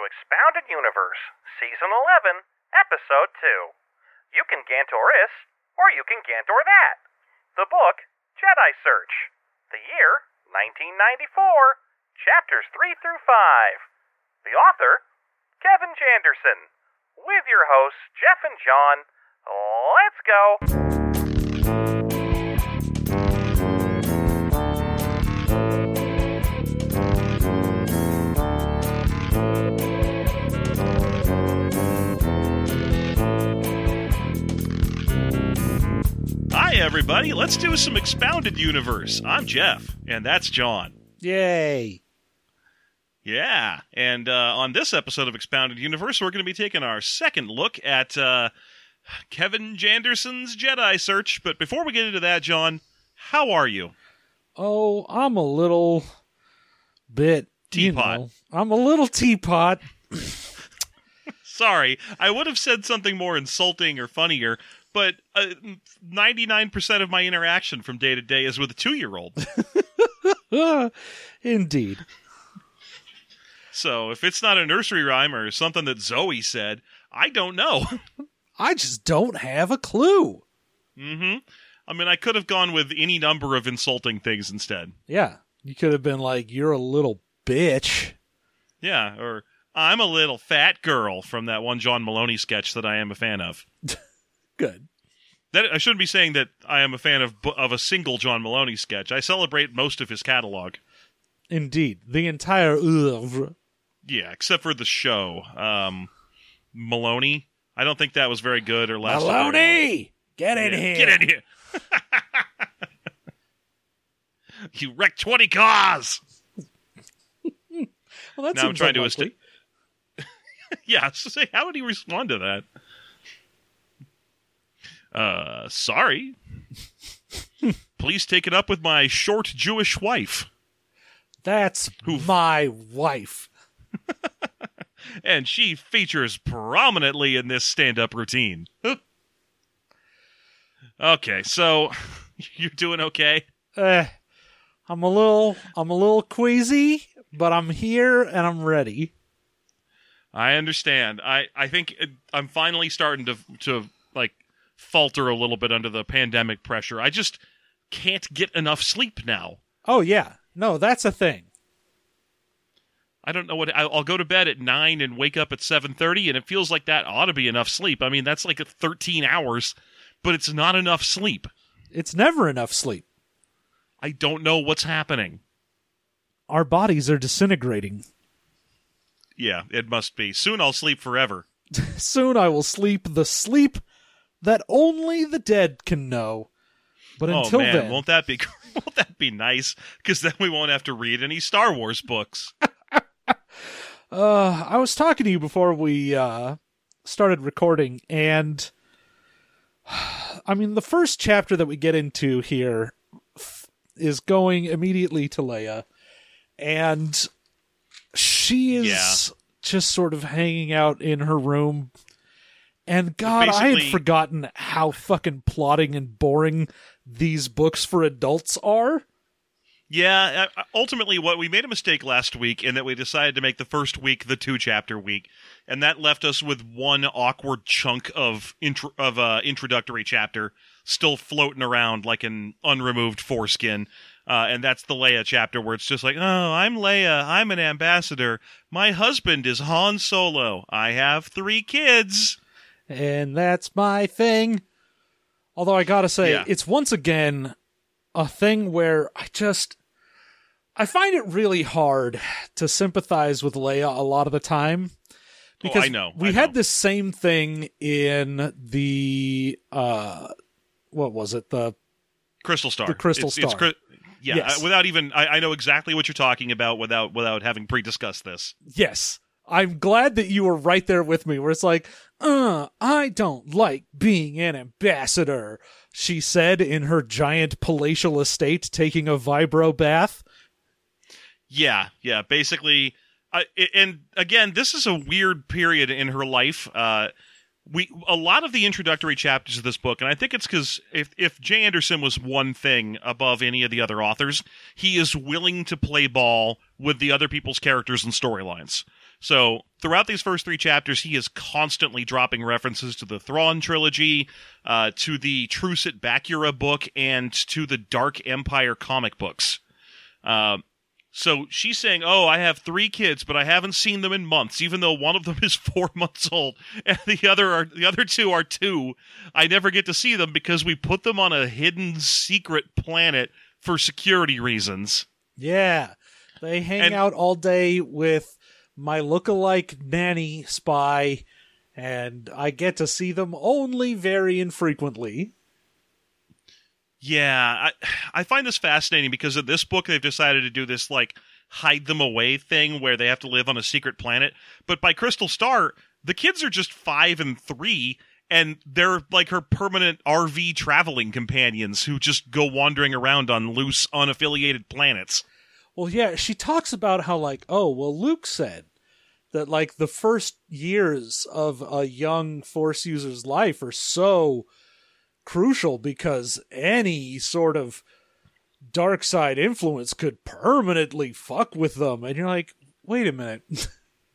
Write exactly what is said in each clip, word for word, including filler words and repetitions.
to Expounded Universe, Season eleven, Episode two. You can Gantor this, or you can Gantor that. The book, Jedi Search. The year, nineteen ninety-four. Chapters three through five. The author, Kevin Janderson. With your hosts, Jeff and John. Let's go! Hi, everybody. Let's do some Expounded Universe. I'm Jeff, and that's John. Yay. Yeah, and uh, on this episode of Expounded Universe, we're going to be taking our second look at uh, Kevin Janderson's Jedi Search. But before we get into that, John, how are you? Oh, I'm a little bit... Teapot. You know, I'm a little teapot. Sorry, I would have said something more insulting or funnier, but uh, ninety-nine percent of my interaction from day to day is with a two-year-old. Indeed. So if it's not a nursery rhyme or something that Zoe said, I don't know. I just don't have a clue. Mm-hmm. I mean, I could have gone with any number of insulting things instead. Yeah. You could have been like, you're a little bitch. Yeah, or I'm a little fat girl from that one John Maloney sketch that I am a fan of. Good. That I shouldn't be saying that I am a fan of of a single John Maloney sketch. I celebrate most of his catalog. Indeed. The entire oeuvre. Yeah, except for the show. Um, Maloney, I don't think that was very good or lasted very long. Maloney! Get in Yeah, here. Get in here! You wrecked twenty cars! Well, that Now I'm seems trying to unlikely. est- Yeah, so say, how would he respond to that? Uh, sorry. Please take it up with my short Jewish wife. That's Who- my wife. And she features prominently in this stand-up routine. Okay, so you're doing okay? Uh, I'm a little, I'm a little queasy, but I'm here and I'm ready. I understand. I, I think it, I'm finally starting to to like falter a little bit under the pandemic pressure. I just can't get enough sleep now. Oh yeah, no, that's a thing. I don't know what I'll go to bed at nine and wake up at seven thirty, and it feels like that ought to be enough sleep. I mean, that's like thirteen hours, but it's not enough sleep. It's never enough sleep. I don't know what's happening. Our bodies are disintegrating. Yeah, it must be. Soon I'll sleep forever. Soon I will sleep the sleep that only the dead can know. But Oh until man, then, won't that be won't that be nice? Because then we won't have to read any Star Wars books. uh, I was talking to you before we uh, started recording, and I mean, the first chapter that we get into here f- is going immediately to Leia, and she is Yeah. just sort of hanging out in her room. And God, I Basically- had forgotten how fucking plotting and boring these books for adults are. Yeah, uh, ultimately, what we made a mistake last week in that we decided to make the first week the two-chapter week, and that left us with one awkward chunk of intro- of uh, introductory chapter still floating around like an unremoved foreskin, uh, and that's the Leia chapter where it's just like, oh, I'm Leia, I'm an ambassador, my husband is Han Solo, I have three kids. And that's my thing. Although I gotta say, Yeah. it's once again a thing where I just... I find it really hard to sympathize with Leia a lot of the time. Because oh, I know. we I had know. this same thing in the... Uh, what was it? The Crystal Star. The Crystal It's- it's Star. cri- yeah, Yes. uh, without even... I, I know exactly what you're talking about without without having pre-discussed this. Yes. I'm glad that you were right there with me, where it's like, uh, I don't like being an ambassador, she said in her giant palatial estate taking a vibro bath. Yeah, yeah. Basically, uh, and again, this is a weird period in her life. Uh, we a lot of the introductory chapters of this book, and I think it's because if if Jay Anderson was one thing above any of the other authors, he is willing to play ball with the other people's characters and storylines. So throughout these first three chapters, he is constantly dropping references to the Thrawn trilogy, uh, to the Truce at Bakura book, and to the Dark Empire comic books. Uh, so she's saying, oh, I have three kids, but I haven't seen them in months, even though one of them is four months old, and the other are the other two are two. I never get to see them because we put them on a hidden secret planet for security reasons. Yeah, they hang And- out all day with my lookalike nanny spy, and I get to see them only very infrequently. Yeah, I, I find this fascinating because in this book they've decided to do this, like, hide them away thing where they have to live on a secret planet. But by Crystal Star, the kids are just five and three, and they're like her permanent R V traveling companions who just go wandering around on loose, unaffiliated planets. Well, yeah, she talks about how, like, oh, well, Luke said that, like, the first years of a young Force user's life are so crucial because any sort of dark side influence could permanently fuck with them. And you're like, wait a minute.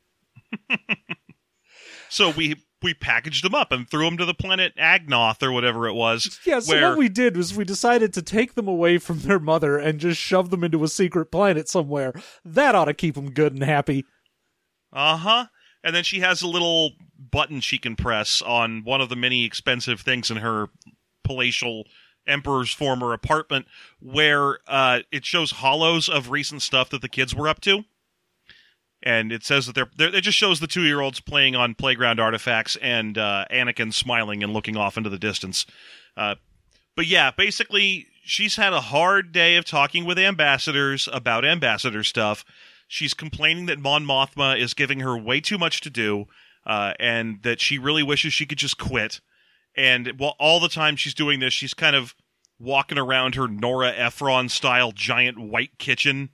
So we we packaged them up and threw them to the planet Agnoth or whatever it was. Yeah, so where... what we did was we decided to take them away from their mother and just shove them into a secret planet somewhere. That ought to keep them good and happy. Uh-huh. And then she has a little button she can press on one of the many expensive things in her palatial Emperor's former apartment where uh, it shows hollows of recent stuff that the kids were up to. And it says that they're, they're it just shows the two-year-olds playing on playground artifacts and uh, Anakin smiling and looking off into the distance. Uh, but yeah, basically, she's had a hard day of talking with ambassadors about ambassador stuff. She's complaining that Mon Mothma is giving her way too much to do, uh, and that she really wishes she could just quit. And well, all the time she's doing this, she's kind of walking around her Nora Ephron-style giant white kitchen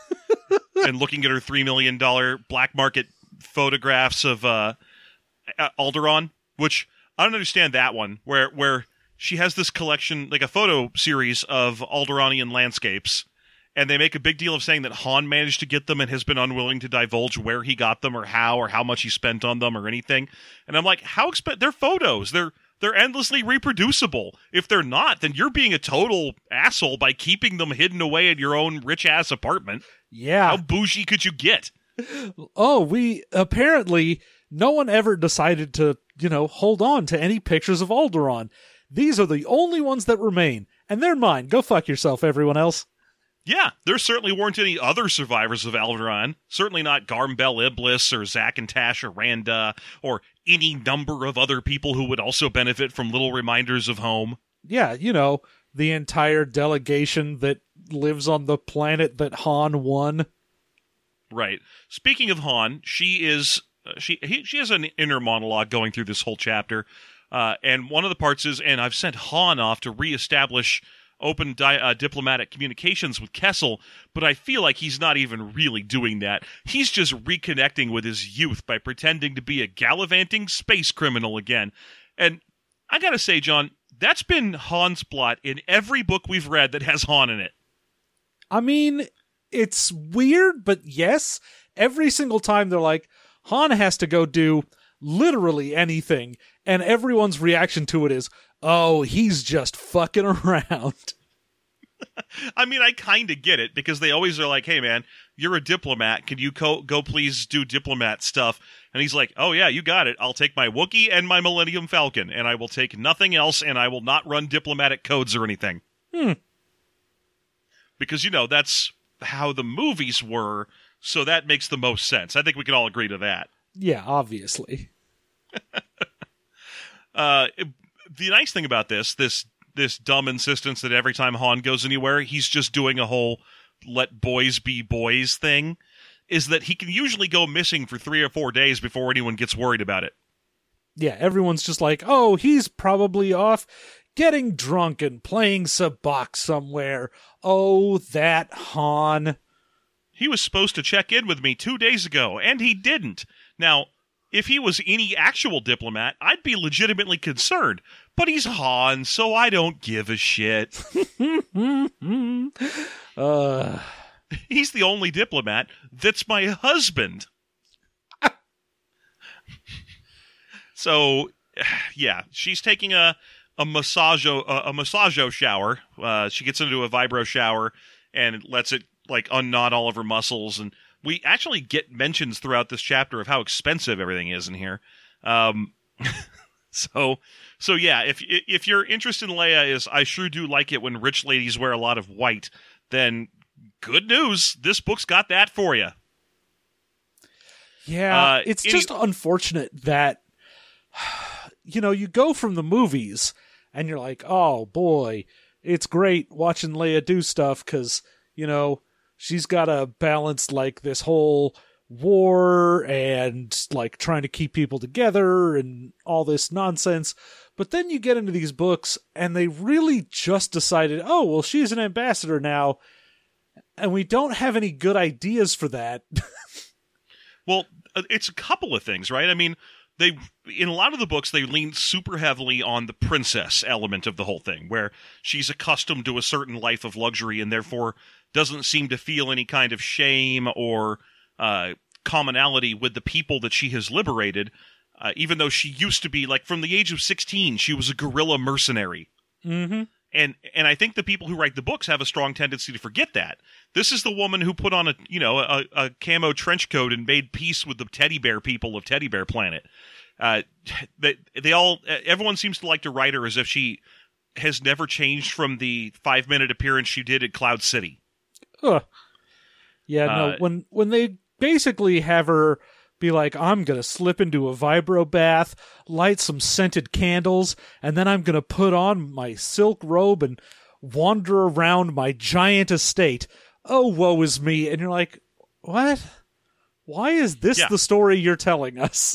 and looking at her three million dollars black market photographs of uh, Alderaan, which I don't understand that one, where where she has this collection, like a photo series of Alderaanian landscapes, and they make a big deal of saying that Han managed to get them and has been unwilling to divulge where he got them or how or how much he spent on them or anything. And I'm like, how exp- they're photos. They're they're endlessly reproducible. If they're not, then you're being a total asshole by keeping them hidden away in your own rich-ass apartment. Yeah. How bougie could you get? Oh, we apparently no one ever decided to, you know, hold on to any pictures of Alderaan. These are the only ones that remain, and they're mine. Go fuck yourself, everyone else. Yeah, there certainly weren't any other survivors of Alderaan. Certainly not Garm Bel Iblis or Zack and Tash or Randa or any number of other people who would also benefit from little reminders of home. Yeah, you know, the entire delegation that lives on the planet that Han won. Right. Speaking of Han, she is uh, she he, she has an inner monologue going through this whole chapter, uh, and one of the parts is, and I've sent Han off to reestablish open di- uh, diplomatic communications with Kessel, but I feel like he's not even really doing that. He's just reconnecting with his youth by pretending to be a gallivanting space criminal again. And I gotta say, John, that's been Han's plot in every book we've read that has Han in it. I mean, it's weird, but yes, every single time they're like, Han has to go do literally anything, and everyone's reaction to it is, oh, he's just fucking around. I mean, I kind of get it, because they always are like, hey, man, you're a diplomat. Can you co- go please do diplomat stuff? And he's like, oh, yeah, you got it. I'll take my Wookiee and my Millennium Falcon, and I will take nothing else, and I will not run diplomatic codes or anything. Hmm. Because, you know, that's how the movies were, so that makes the most sense. I think we can all agree to that. Yeah, obviously. Uh, it, the nice thing about this, this this dumb insistence that every time Han goes anywhere, he's just doing a whole let boys be boys thing, is that he can usually go missing for three or four days before anyone gets worried about it. Yeah, everyone's just like, oh, he's probably off getting drunk and playing sabacc somewhere. Oh, that Han. He was supposed to check in with me two days ago, and he didn't. Now, if he was any actual diplomat, I'd be legitimately concerned. But he's Han, so I don't give a shit. uh... He's the only diplomat that's my husband. So, yeah, she's taking a a massago a, a massago shower. Uh, she gets into a vibro shower and lets it like unknot all of her muscles. And we actually get mentions throughout this chapter of how expensive everything is in here. Um, so, so yeah, if if your interest in Leia is, I sure do like it when rich ladies wear a lot of white, then good news, this book's got that for you. Yeah, Uh, it's any- just unfortunate that, you know, you go from the movies and you're like, oh boy, it's great watching Leia do stuff because, you know, she's got to balance like this whole war and like trying to keep people together and all this nonsense. But then you get into these books and they really just decided, oh, well, she's an ambassador now. And we don't have any good ideas for that. Well, it's a couple of things, right? I mean, they in a lot of the books they lean super heavily on the princess element of the whole thing, where she's accustomed to a certain life of luxury and therefore doesn't seem to feel any kind of shame or uh, commonality with the people that she has liberated, uh, even though she used to be, like, from the age of sixteen, she was a guerrilla mercenary. Mm-hmm. And and I think the people who write the books have a strong tendency to forget that. This is the woman who put on a you know a, a camo trench coat and made peace with the teddy bear people of Teddy Bear Planet. Uh, they they all everyone seems to like to write her as if she has never changed from the five minute appearance she did at Cloud City. Ugh. Yeah, no. Uh, when when they basically have her be like, I'm gonna slip into a vibro bath, light some scented candles, and then I'm gonna put on my silk robe and wander around my giant estate. Oh, woe is me! And you're like, what? Why is this Yeah. the story you're telling us?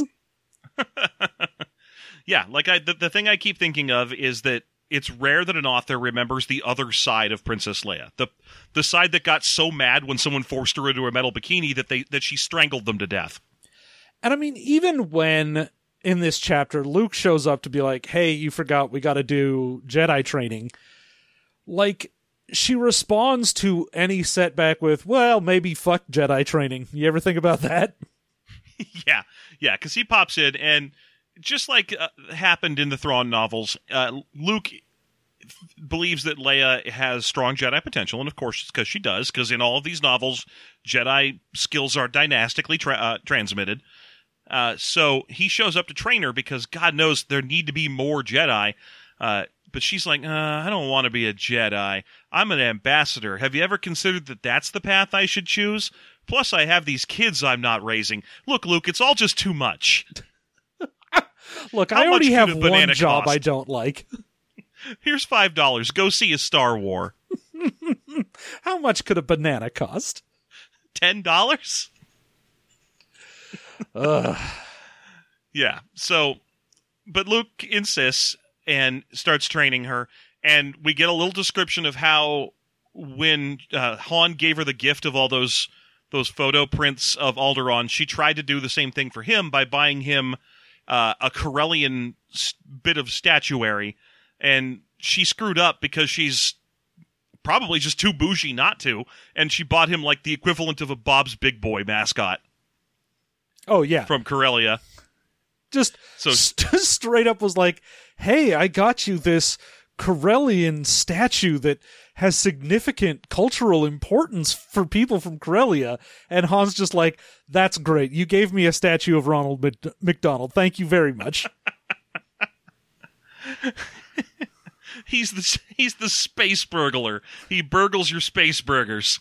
Yeah, like I the, the thing I keep thinking of is that it's rare that an author remembers the other side of Princess Leia. The the side that got so mad when someone forced her into a metal bikini that they that she strangled them to death. And I mean, even when in this chapter, Luke shows up to be like, hey, you forgot we got to do Jedi training. Like, she responds to any setback with, well, maybe fuck Jedi training. You ever think about that? yeah, yeah, because he pops in, and just like uh, happened in the Thrawn novels, uh, Luke f- believes that Leia has strong Jedi potential, and of course it's because she does, because in all of these novels, Jedi skills are dynastically tra- uh, transmitted. Uh, so he shows up to train her because God knows there need to be more Jedi. Uh, but she's like, uh, I don't want to be a Jedi. I'm an ambassador. Have you ever considered that that's the path I should choose? Plus, I have these kids I'm not raising. Look, Luke, it's all just too much. Look, How I already much could have a one banana job cost? I don't like. Here's five dollars. Go see a Star War. How much could a banana cost? Ten dollars? Ugh. Yeah. So, but Luke insists and starts training her, and we get a little description of how when uh, Han gave her the gift of all those those photo prints of Alderaan, she tried to do the same thing for him by buying him uh, a Corellian s- bit of statuary, and she screwed up because she's probably just too bougie not to, and she bought him like the equivalent of a Bob's Big Boy mascot Oh, yeah. from Corellia. Just So- st- straight up was like, hey, I got you this Corellian statue that has significant cultural importance for people from Corellia. And Han's just like, that's great. You gave me a statue of Ronald Mc- McDonald. Thank you very much. He's the he's the space burglar. He burgles your space burgers.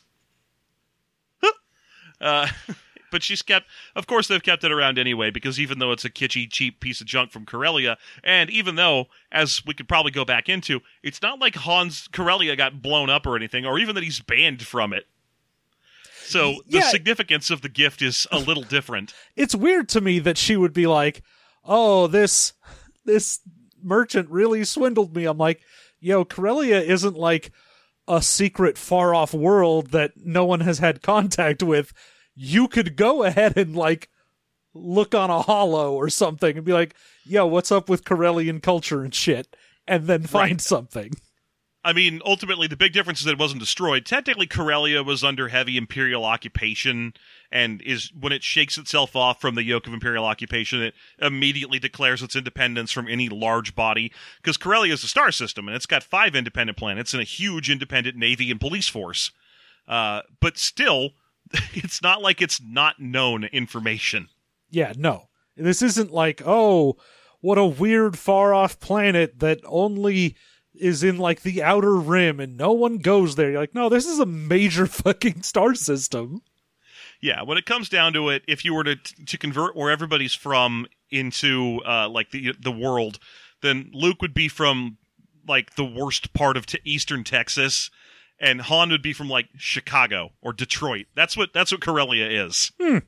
uh, but she's kept. Of course, they've kept it around anyway because even though it's a kitschy, cheap piece of junk from Corellia, and even though, as we could probably go back into, it's not like Han's Corellia got blown up or anything, or even that he's banned from it. So the Yeah. significance of the gift is a little different. It's weird to me that she would be like, oh, this this merchant really swindled me. I'm like, yo, Corellia isn't like a secret far off world that no one has had contact with. You could go ahead and like look on a holo or something and be like, yo, what's up with Corellian culture and shit, and then find Right. something. I mean, ultimately, the big difference is that it wasn't destroyed. Technically, Corellia was under heavy Imperial occupation, and is when it shakes itself off from the yoke of Imperial occupation, it immediately declares its independence from any large body, because Corellia is a star system, and it's got five independent planets and a huge independent navy and police force. Uh, but still, it's not like it's not known information. Yeah, no. This isn't like, oh, what a weird far-off planet that only is in, like, the outer rim and no one goes there. You're like, no, this is a major fucking star system. Yeah, when it comes down to it, if you were to to convert where everybody's from into, uh, like, the the world, then Luke would be from, like, the worst part of t- eastern Texas, and Han would be from, like, Chicago or Detroit. That's what that's what Corellia is. Hmm.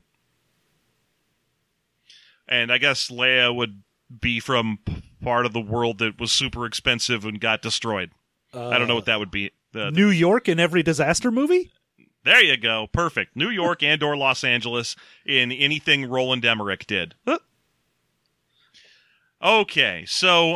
And I guess Leia would be from part of the world that was super expensive and got destroyed. Uh, I don't know what that would be. The, New York in every disaster movie? There you go. Perfect. New York and or Los Angeles in anything Roland Emmerich did. Huh. Okay, so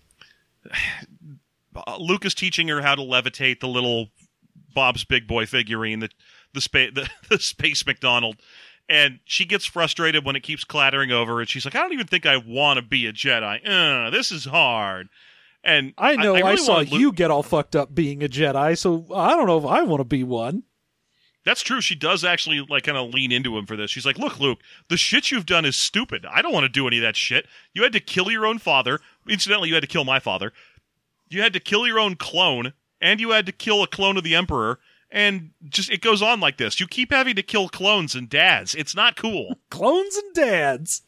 Luke is teaching her how to levitate the little Bob's Big Boy figurine, the the, spa- the, the Space McDonald. And she gets frustrated when it keeps clattering over, and she's like, I don't even think I want to be a Jedi. Uh, this is hard. And I know, I, I, I really saw Luke- you get all fucked up being a Jedi, so I don't know if I want to be one. That's true. She does actually like kind of lean into him for this. She's like, look, Luke, the shit you've done is stupid. I don't want to do any of that shit. You had to kill your own father. Incidentally, you had to kill my father. You had to kill your own clone, and you had to kill a clone of the Emperor. And just it goes on like this. You keep having to kill clones and dads. It's not cool. Clones and dads.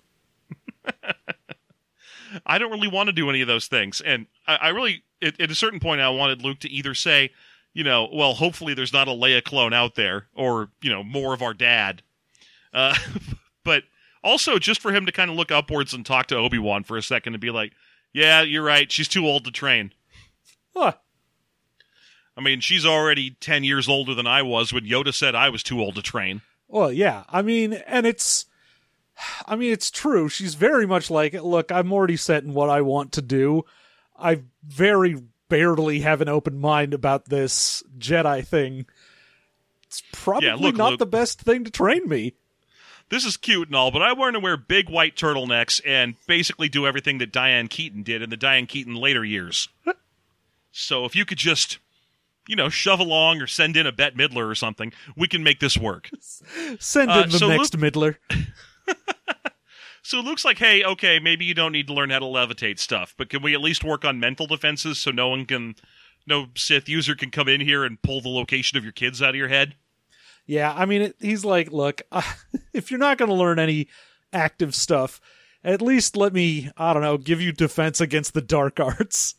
I don't really want to do any of those things. And I, I really, at, at a certain point, I wanted Luke to either say, you know, well, hopefully there's not a Leia clone out there, or, you know, more of our dad. Uh, but also just for him to kind of look upwards and talk to Obi-Wan for a second and be like, yeah, you're right. She's too old to train. Huh. I mean, she's already ten years older than I was when Yoda said I was too old to train. Well, yeah. I mean, and it's, I mean, it's true. She's very much like, look, I'm already set in what I want to do. I very barely have an open mind about this Jedi thing. It's probably yeah, look, not Luke, the best thing to train me. This is cute and all, but I want to wear big white turtlenecks and basically do everything that Diane Keaton did in the Diane Keaton later years. So if you could just, you know, shove along or send in a Bette Midler or something, we can make this work. Send in Uh, the so next Luke- Midler. So Luke's like, hey, okay, maybe you don't need to learn how to levitate stuff, but can we at least work on mental defenses so no one can, no Sith user can come in here and pull the location of your kids out of your head? Yeah, I mean, it, he's like, look, uh, if you're not going to learn any active stuff, at least let me, I don't know, give you defense against the dark arts.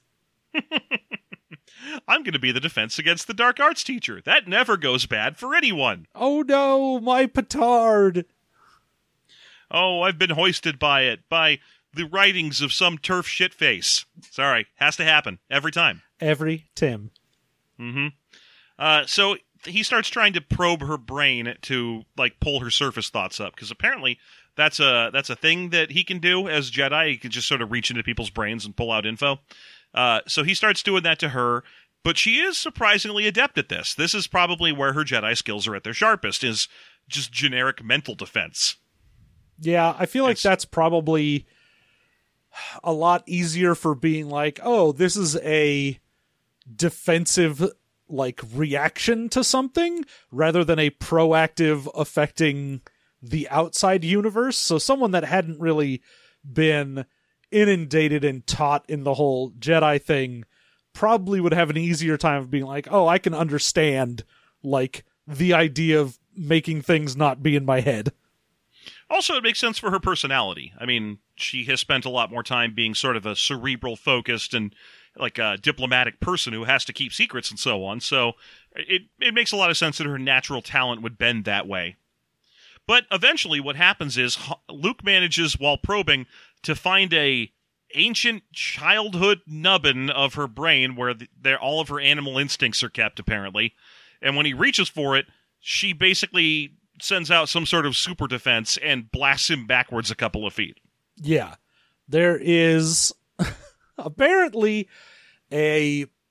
I'm going to be the defense against the dark arts teacher. That never goes bad for anyone. Oh no, my petard. Oh, I've been hoisted by it, by the writings of some turf shitface. Sorry, has to happen every time. Every Tim. Mm-hmm. Uh, so he starts trying to probe her brain to like pull her surface thoughts up, because apparently that's a that's a thing that he can do as Jedi. He can just sort of reach into people's brains and pull out info. Uh, so he starts doing that to her, but she is surprisingly adept at this. This is probably where her Jedi skills are at their sharpest, is just generic mental defense. Yeah, I feel like It's- that's probably a lot easier for being like, oh, this is a defensive like reaction to something rather than a proactive affecting the outside universe. So someone that hadn't really been inundated and taught in the whole Jedi thing probably would have an easier time of being like, oh, I can understand like the idea of making things not be in my head. Also, it makes sense for her personality. I mean, she has spent a lot more time being sort of a cerebral-focused and like a diplomatic person who has to keep secrets and so on. So it it makes a lot of sense that her natural talent would bend that way. But eventually what happens is Luke manages, while probing, to find a ancient childhood nubbin of her brain where the, all of her animal instincts are kept, apparently. And when he reaches for it, she basically sends out some sort of super defense and blasts him backwards a couple of feet. Yeah. There is apparently a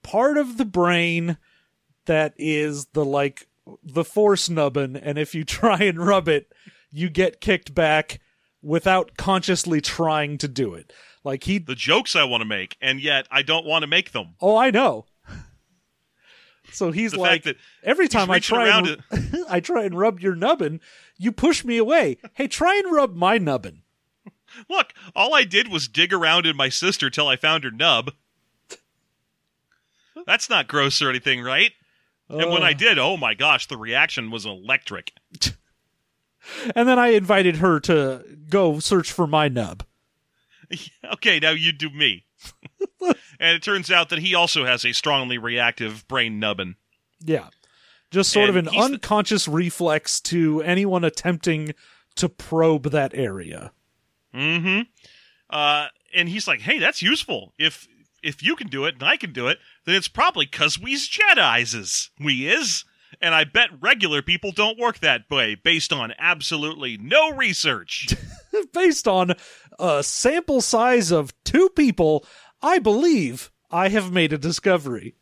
part of the brain that is the, like, the force nubbin, and if you try and rub it, you get kicked back without consciously trying to do it. Like he, the jokes I want to make, and yet I don't want to make them. Oh, I know. So he's the like, fact that every time I try and, it. I try and rub your nubbin, you push me away. Hey, try and rub my nubbin. Look, all I did was dig around in my sister till I found her nub. That's not gross or anything, right? Uh, and when I did, oh my gosh, the reaction was electric. And then I invited her to go search for my nub. Okay, now you do me. And it turns out that he also has a strongly reactive brain nubbin. Yeah. Just sort and of an unconscious th- reflex to anyone attempting to probe that area. Mm-hmm. Uh, and he's like, hey, that's useful. If if you can do it and I can do it, then it's probably because we's Jedizes. We is. And I bet regular people don't work that way, based on absolutely no research. Based on a sample size of two people, I believe I have made a discovery.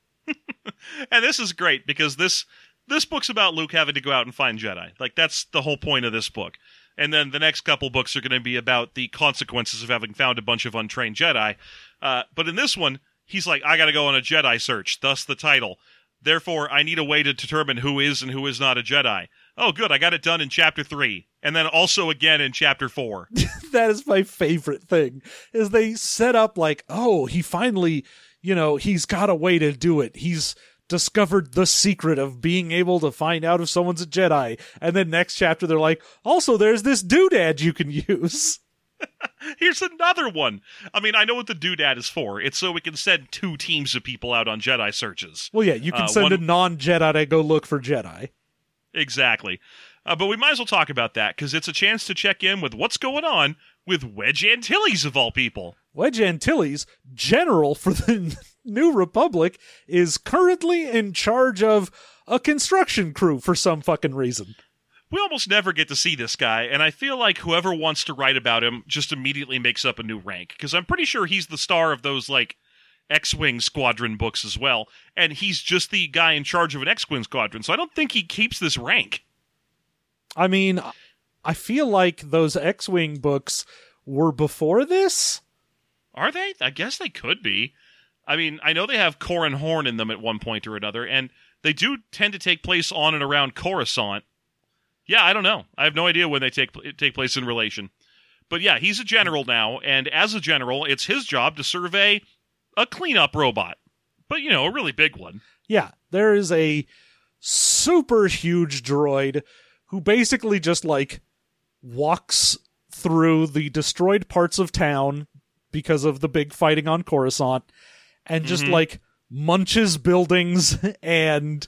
And this is great, because this this book's about Luke having to go out and find Jedi. Like, that's the whole point of this book. And then the next couple books are going to be about the consequences of having found a bunch of untrained Jedi. Uh, but in this one, he's like, I got to go on a Jedi search, thus the title. Therefore, I need a way to determine who is and who is not a Jedi. Oh, good, I got it done in Chapter three. And then also again in Chapter four. That is my favorite thing, is they set up like, oh, he finally, you know, he's got a way to do it. He's discovered the secret of being able to find out if someone's a Jedi. And then next chapter, they're like, also, there's this doodad you can use. Here's another one. I mean, I know what the doodad is for. It's so we can send two teams of people out on Jedi searches. Well, yeah, you can uh, send one... a non-Jedi to go look for Jedi. Exactly. Uh, but we might as well talk about that, because it's a chance to check in with what's going on with Wedge Antilles, of all people. Wedge Antilles, general for the New Republic, is currently in charge of a construction crew for some fucking reason. We almost never get to see this guy, and I feel like whoever wants to write about him just immediately makes up a new rank, because I'm pretty sure he's the star of those, like, X-Wing Squadron books as well, and he's just the guy in charge of an X-Wing Squadron, so I don't think he keeps this rank. I mean, I feel like those X-Wing books were before this? Are they? I guess they could be. I mean, I know they have Corran Horn in them at one point or another, and they do tend to take place on and around Coruscant. Yeah, I don't know. I have no idea when they take take place in relation. But yeah, he's a general now, and as a general, it's his job to survey a cleanup robot. But, you know, a really big one. Yeah, there is a super huge droid who basically just, like, walks through the destroyed parts of town because of the big fighting on Coruscant, and just, mm-hmm. like, munches buildings and,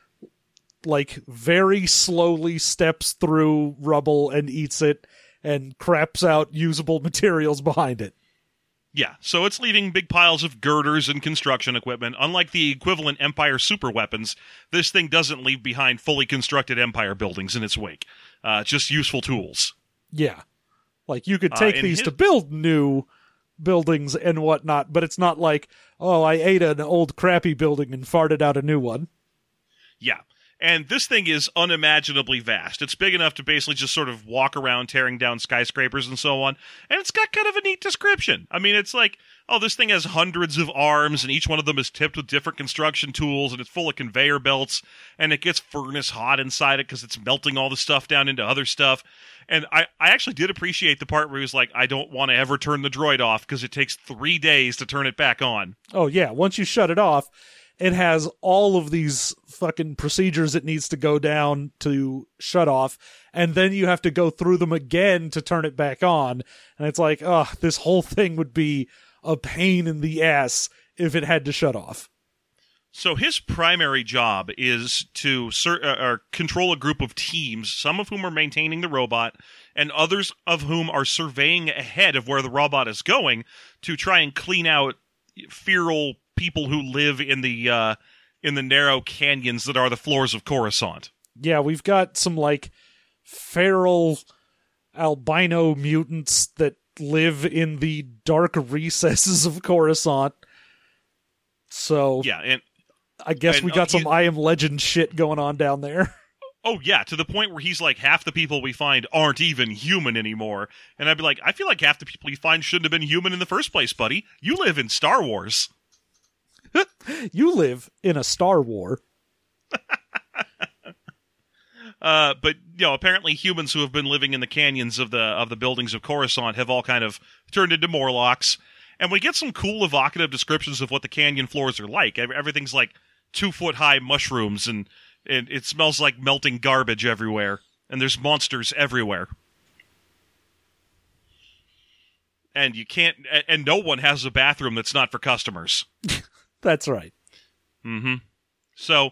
like, very slowly steps through rubble and eats it and craps out usable materials behind it. Yeah, so it's leaving big piles of girders and construction equipment. Unlike the equivalent Empire super weapons, this thing doesn't leave behind fully constructed Empire buildings in its wake. Uh, just useful tools. Yeah. Like, you could take uh, these his... to build new buildings and whatnot, but it's not like, oh, I ate an old crappy building and farted out a new one. Yeah. And this thing is unimaginably vast. It's big enough to basically just sort of walk around tearing down skyscrapers and so on. And it's got kind of a neat description. I mean, it's like, oh, this thing has hundreds of arms, and each one of them is tipped with different construction tools, and it's full of conveyor belts, and it gets furnace hot inside it because it's melting all the stuff down into other stuff. And I, I actually did appreciate the part where he was like, I don't want to ever turn the droid off because it takes three days to turn it back on. Oh, yeah. Once you shut it off, it has all of these fucking procedures it needs to go down to shut off, and then you have to go through them again to turn it back on. And it's like, oh, this whole thing would be a pain in the ass if it had to shut off. So his primary job is to sur- uh, or control a group of teams, some of whom are maintaining the robot, and others of whom are surveying ahead of where the robot is going to try and clean out feral people who live in the uh, in the narrow canyons that are the floors of Coruscant. Yeah, we've got some, like, feral albino mutants that live in the dark recesses of Coruscant. So Yeah, and I guess and, we got uh, some he- I Am Legend shit going on down there. oh yeah, to the point where he's like, half the people we find aren't even human anymore. And I'd be like, I feel like half the people you find shouldn't have been human in the first place, buddy. You live in Star Wars. You live in a Star War. Uh, but you know, apparently humans who have been living in the canyons of the of the buildings of Coruscant have all kind of turned into Morlocks, and we get some cool, evocative descriptions of what the canyon floors are like. Ev- Everything's like two foot high mushrooms, and, and it smells like melting garbage everywhere, and there's monsters everywhere, and you can't, and- and no one has a bathroom that's not for customers. That's right. Mm-hmm. So.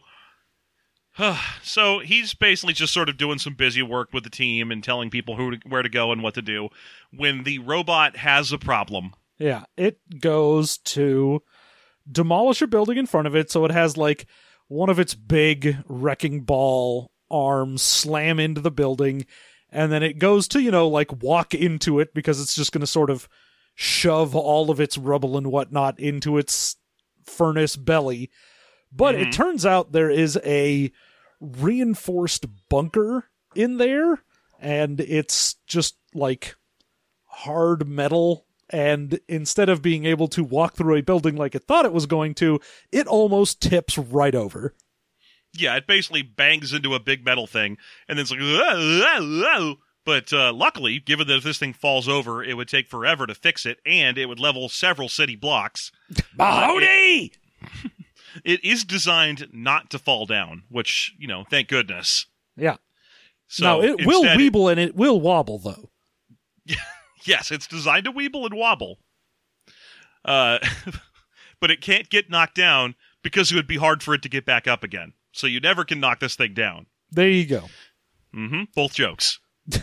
So he's basically just sort of doing some busy work with the team and telling people who to, where to go and what to do when the robot has a problem. Yeah, it goes to demolish a building in front of it, so it has like one of its big wrecking ball arms slam into the building, and then it goes to, you know, like walk into it because it's just going to sort of shove all of its rubble and whatnot into its furnace belly. But Mhm. it turns out there is a reinforced bunker in there, and it's just like hard metal, and instead of being able to walk through a building like it thought it was going to, it almost tips right over. Yeah, it basically bangs into a big metal thing, and then it's like, "Whoa, whoa, whoa." But uh, luckily, given that if this thing falls over, it would take forever to fix it, and it would level several city blocks. Mahoney! It is designed not to fall down, which, you know, thank goodness. Yeah. So now, it will instead- weeble and it will wobble, though. Yes, it's designed to weeble and wobble. Uh, but it can't get knocked down because it would be hard for it to get back up again. So you never can knock this thing down. There you go. Mm-hmm. Both jokes.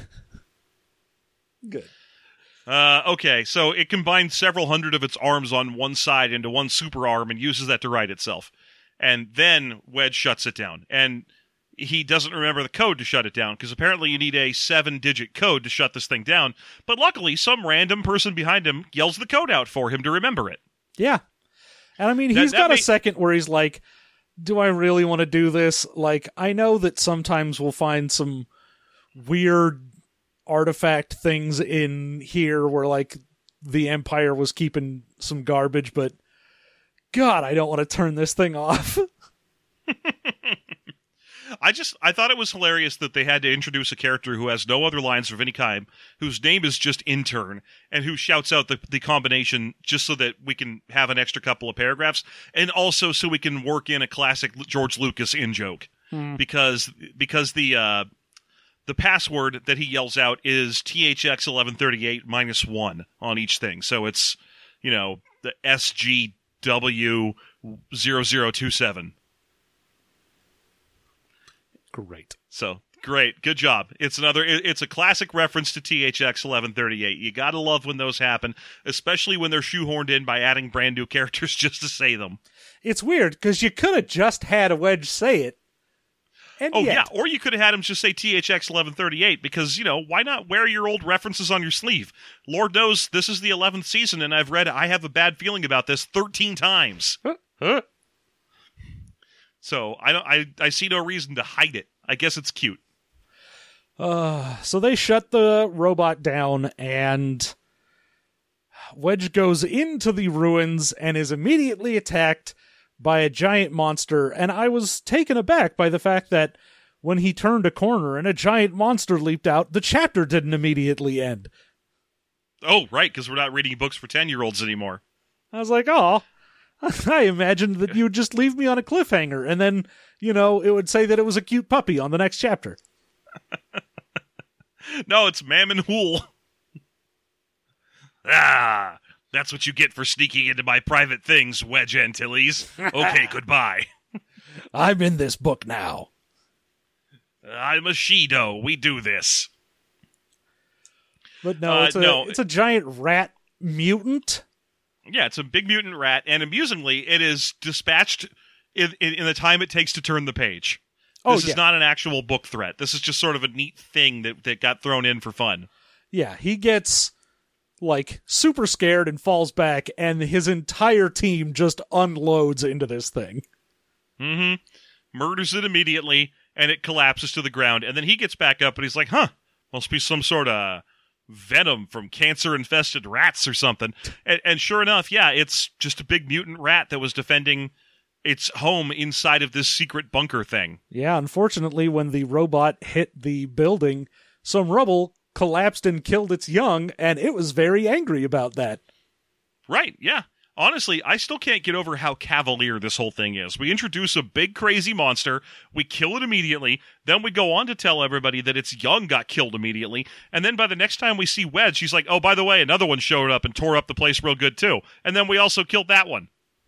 Good. Uh, okay, so it combines several hundred of its arms on one side into one super arm and uses that to right itself. And then Wedge shuts it down. And he doesn't remember the code to shut it down, because apparently you need a seven-digit code to shut this thing down. But luckily, some random person behind him yells the code out for him to remember it. Yeah. And I mean, That- he's that got may- a second where he's like, do I really want to do this? Like, I know that sometimes we'll find some weird artifact things in here where, like, the Empire was keeping some garbage, but God, I don't want to turn this thing off. I just, I thought it was hilarious that they had to introduce a character who has no other lines of any kind, whose name is just Intern, and who shouts out the, the combination just so that we can have an extra couple of paragraphs, and also so we can work in a classic George Lucas in-joke. Hmm. Because, because the, uh, the password that he yells out is T H X eleven thirty-eight minus one on each thing. So it's, you know, the S G W zero zero two seven. Great. So great, good job. It's another. it- It's a classic reference to T H X eleven thirty-eight. You gotta love when those happen, especially when they're shoehorned in by adding brand new characters just to say them. It's weird, because you could have just had a Wedge say it. And Oh yet, yeah, or you could have had him just say T H X eleven thirty-eight because, you know, why not wear your old references on your sleeve? Lord knows this is the eleventh season, and I've read I Have a Bad Feeling About This thirteen times. Huh? So I don't. I I see no reason to hide it. I guess it's cute. Uh, so they shut the robot down, and Wedge goes into the ruins and is immediately attacked by a giant monster. And I was taken aback by the fact that when he turned a corner and a giant monster leaped out, the chapter didn't immediately end. Oh, right, because we're not reading books for ten-year-olds anymore. I was like, oh, I imagined that you would just leave me on a cliffhanger, and then, you know, it would say that it was a cute puppy on the next chapter. No, it's Mammon Hool. Ah, that's what you get for sneaking into my private things, Wedge Antilles. Okay, goodbye. I'm in this book now. I'm a Shido. We do this. But no, Uh, it's, a, no. it's a giant rat mutant. Yeah, it's a big mutant rat, and amusingly, it is dispatched in, in, in the time it takes to turn the page. Oh, This yeah. is not an actual book threat. This is just sort of a neat thing that, that got thrown in for fun. Yeah, he gets like super scared and falls back, and his entire team just unloads into this thing. Mm-hmm. Murders it immediately, and it collapses to the ground. And then he gets back up, and he's like, huh, must be some sort of venom from cancer-infested rats or something. And, and sure enough, yeah, it's just a big mutant rat that was defending its home inside of this secret bunker thing. Yeah, unfortunately, when the robot hit the building, some rubble collapsed and killed its young, and it was very angry about that. Right, yeah. Honestly, I still can't get over how cavalier this whole thing is. We introduce a big crazy monster, we kill it immediately, then we go on to tell everybody that its young got killed immediately, and then by the next time we see Wedge, she's like, oh, by the way, another one showed up and tore up the place real good too. And then we also killed that one.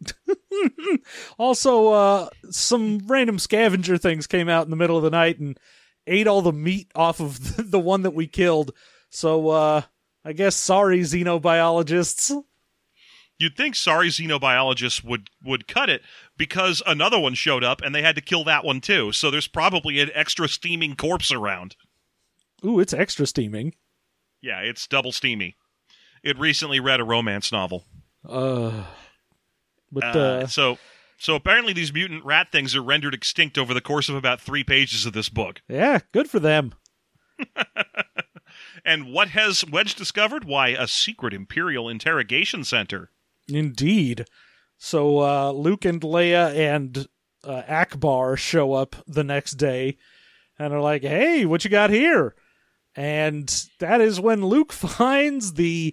Also, uh, some random scavenger things came out in the middle of the night and ate all the meat off of the one that we killed. So, uh, I guess sorry, xenobiologists. You'd think sorry xenobiologists would, would cut it because another one showed up and they had to kill that one too. So there's probably an extra steaming corpse around. Ooh, it's extra steaming. Yeah, it's double steamy. It recently read a romance novel. Uh, but, uh, uh, so, so apparently these mutant rat things are rendered extinct over the course of about three pages of this book. Yeah, good for them. And what has Wedge discovered? Why, a secret Imperial interrogation center. Indeed. So uh, Luke and Leia and uh, Akbar show up the next day and are like, hey, what you got here? And that is when Luke finds the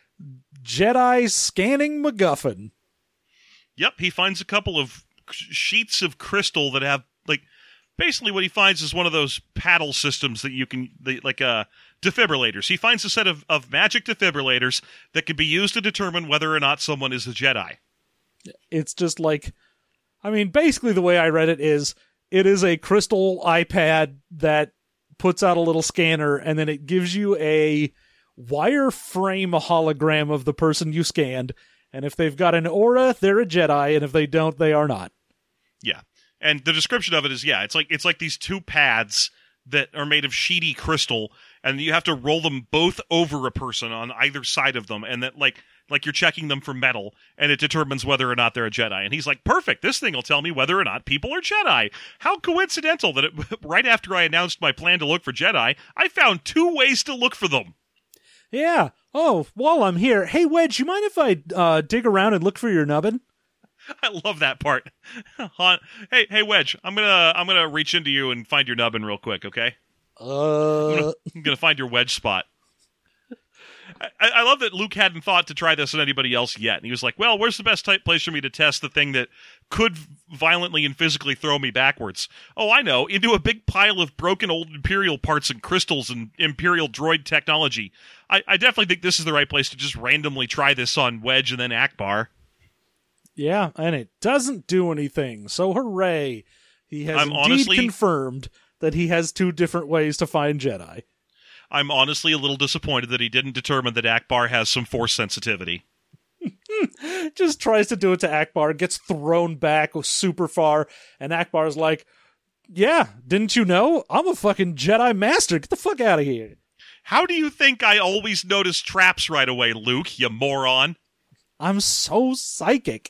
Jedi scanning MacGuffin. Yep, he finds a couple of sheets of crystal that have, like, basically what he finds is one of those paddle systems that you can, they, like, uh, defibrillators. He finds a set of, of magic defibrillators that can be used to determine whether or not someone is a Jedi. It's just like, I mean, basically the way I read it is, it is a crystal iPad that puts out a little scanner, and then it gives you a wireframe hologram of the person you scanned, and if they've got an aura, they're a Jedi, and if they don't, they are not. Yeah. And the description of it is, yeah, it's like it's like these two pads that are made of sheety crystal, and you have to roll them both over a person on either side of them, and that like like you're checking them for metal, and it determines whether or not they're a Jedi. And he's like, perfect, this thing will tell me whether or not people are Jedi. How coincidental that it, right after I announced my plan to look for Jedi, I found two ways to look for them. Yeah. Oh, while I'm here, hey, Wedge, you mind if I uh, dig around and look for your nubbin? I love that part. Han, hey, hey, Wedge, I'm gonna I'm gonna reach into you and find your nubbin real quick, okay? Uh, I'm gonna, I'm gonna find your wedge spot. I, I love that Luke hadn't thought to try this on anybody else yet, and he was like, "Well, where's the best type place for me to test the thing that could violently and physically throw me backwards? Oh, I know, into a big pile of broken old Imperial parts and crystals and Imperial droid technology. I, I definitely think this is the right place to just randomly try this on Wedge and then Akbar." Yeah, and it doesn't do anything, so hooray. He has I'm indeed honestly, confirmed that he has two different ways to find Jedi. I'm honestly a little disappointed that he didn't determine that Akbar has some force sensitivity. Just tries to do it to Akbar, gets thrown back super far, and Akbar's like, yeah, didn't you know? I'm a fucking Jedi Master. Get the fuck out of here. How do you think I always notice traps right away, Luke, you moron? I'm so psychic.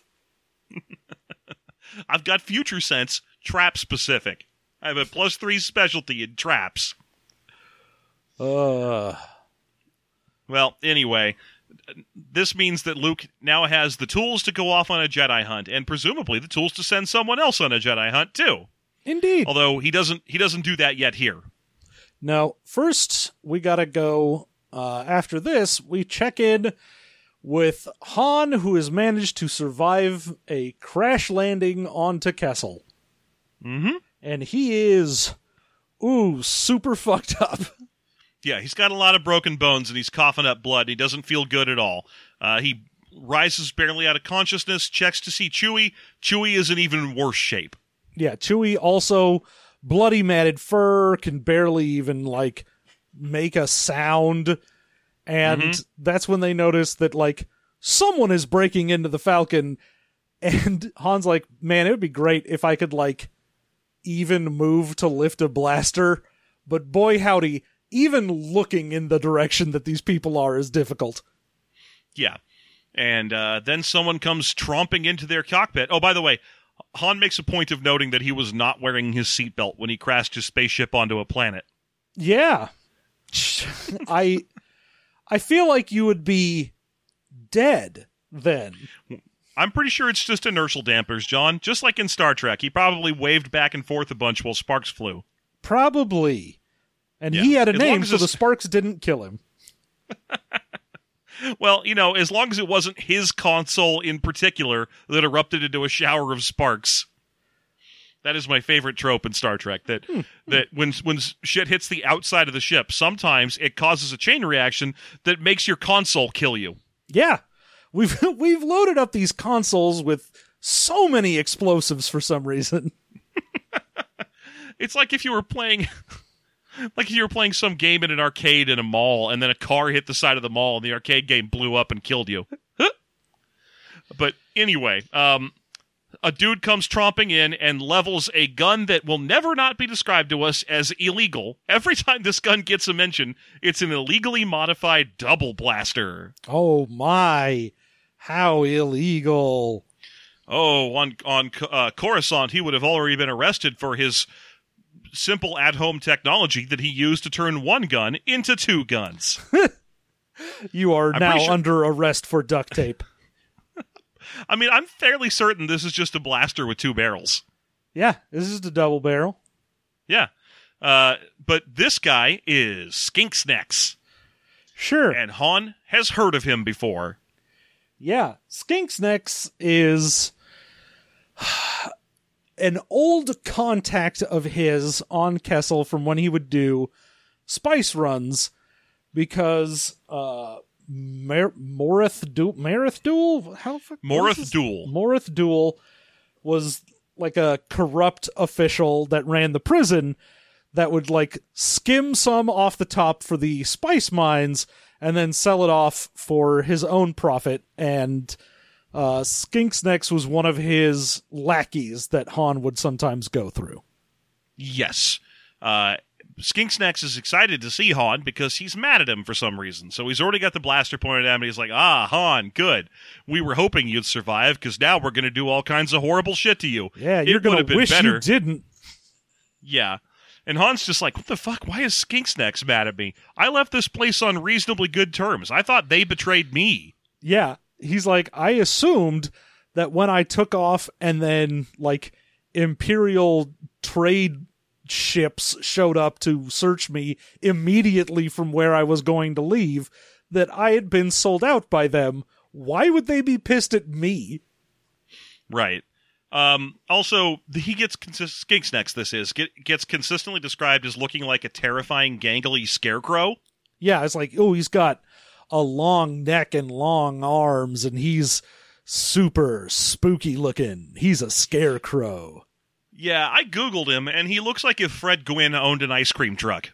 I've got future sense, trap specific. I have a plus three specialty in traps. Uh. Well, anyway, this means that Luke now has the tools to go off on a Jedi hunt, and presumably the tools to send someone else on a Jedi hunt too. Indeed. Although he doesn't he doesn't do that yet here. Now, first we gotta go, uh, after this, we check in with Han, who has managed to survive a crash landing onto Kessel. Mm-hmm. And he is, ooh, super fucked up. Yeah, he's got a lot of broken bones, and he's coughing up blood, and he doesn't feel good at all. Uh, he rises barely out of consciousness, checks to see Chewie. Chewie is in even worse shape. Yeah, Chewie also bloody matted fur, can barely even, like, make a sound. And mm-hmm. that's when they notice that, like, someone is breaking into the Falcon. And Han's like, man, it would be great if I could, like, even move to lift a blaster. But boy, howdy, even looking in the direction that these people are is difficult. Yeah. And uh, then someone comes tromping into their cockpit. Oh, by the way, Han makes a point of noting that he was not wearing his seatbelt when he crashed his spaceship onto a planet. Yeah. I I feel like you would be dead then. I'm pretty sure it's just inertial dampers, John. Just like in Star Trek. He probably waved back and forth a bunch while sparks flew. Probably. And Yeah. he had a As long name, as so the it's- sparks didn't kill him. Well, you know, as long as it wasn't his console in particular that erupted into a shower of sparks. That is my favorite trope in Star Trek, that that when when shit hits the outside of the ship, sometimes it causes a chain reaction that makes your console kill you. Yeah. We've we've loaded up these consoles with so many explosives for some reason. It's like if you were playing like if you were playing some game in an arcade in a mall and then a car hit the side of the mall and the arcade game blew up and killed you. But anyway, um a dude comes tromping in and levels a gun that will never not be described to us as illegal. Every time this gun gets a mention, it's an illegally modified double blaster. Oh my. How illegal. Oh, on on uh, Coruscant, he would have already been arrested for his simple at-home technology that he used to turn one gun into two guns. You are I'm now pretty sure- under arrest for duct tape. I mean, I'm fairly certain this is just a blaster with two barrels. Yeah, this is the double barrel. Yeah. Uh, but this guy is Skink Snacks, Sure. and Han has heard of him before. Yeah, Skinksnecks is an old contact of his on Kessel from when he would do spice runs, because uh, Mar- Morith du- Marith Duel? How the fuck- what is Morith this? Duel. Morith Duel was like a corrupt official that ran the prison that would like skim some off the top for the spice mines and then sell it off for his own profit. And uh, Skinksnecks was one of his lackeys that Han would sometimes go through. Yes. Uh, Skink Snacks is excited to see Han because he's mad at him for some reason. So he's already got the blaster pointed at him, and he's like, ah, Han, good. We were hoping you'd survive, because now we're going to do all kinds of horrible shit to you. Yeah, It you're going would've to been wish better. you didn't. Yeah. And Han's just like, what the fuck? Why is Skink Snacks mad at me? I left this place on reasonably good terms. I thought they betrayed me. Yeah, he's like, I assumed that when I took off and then, like, Imperial trade ships showed up to search me immediately from where I was going to leave, that I had been sold out by them. Why would they be pissed at me? Right. Um, also, he gets consist- Skink Snacks, this is, get, gets consistently described as looking like a terrifying, gangly scarecrow. Yeah, it's like, oh, he's got a long neck and long arms, and he's super spooky looking. He's a scarecrow. Yeah, I Googled him, and he looks like if Fred Gwynn owned an ice cream truck.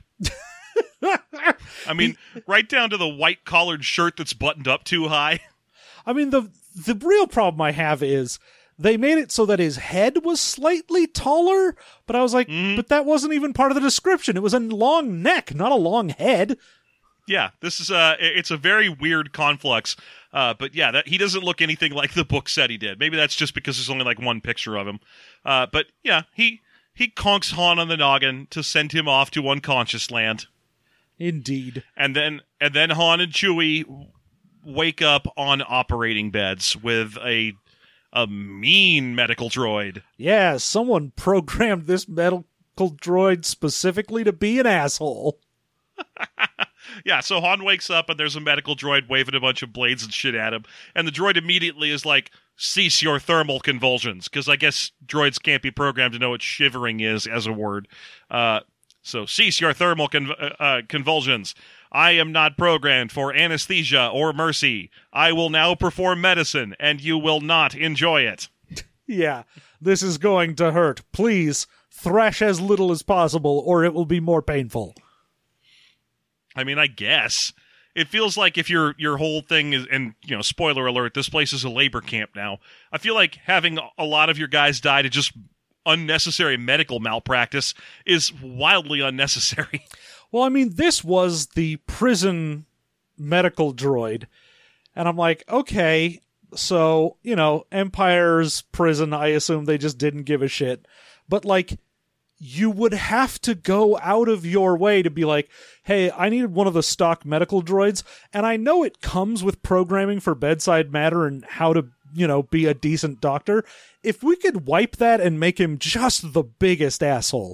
I mean, right down to the white collared shirt that's buttoned up too high. I mean, the the real problem I have is they made it so that his head was slightly taller, but I was like, Mhm. but that wasn't even part of the description. It was a long neck, not a long head. Yeah, this is a, it's a very weird conflux. Uh, but yeah, that he doesn't look anything like the book said he did. Maybe that's just because there's only like one picture of him. Uh, but yeah, he he conks Han on the noggin to send him off to unconscious land. Indeed. And then and then Han and Chewie wake up on operating beds with a a mean medical droid. Yeah, someone programmed this medical droid specifically to be an asshole. Yeah, so Han wakes up and there's a medical droid waving a bunch of blades and shit at him, and the droid immediately is like, cease your thermal convulsions, because I guess droids can't be programmed to know what shivering is as a word. Uh, so, cease your thermal con- uh, uh, convulsions. I am not programmed for anesthesia or mercy. I will now perform medicine, and you will not enjoy it. Yeah, this is going to hurt. Please, thrash as little as possible, or it will be more painful. I mean, I guess it feels like if your your whole thing is, and you know, spoiler alert, this place is a labor camp now. I feel like having a lot of your guys die to just unnecessary medical malpractice is wildly unnecessary. Well, I mean, this was the prison medical droid, And I'm like, okay, so, you know, Empire's prison, I assume they just didn't give a shit. But, like, you would have to go out of your way to be like, hey, I need one of the stock medical droids, and I know it comes with programming for bedside matter and how to, you know, be a decent doctor. If we could wipe that and make him just the biggest asshole.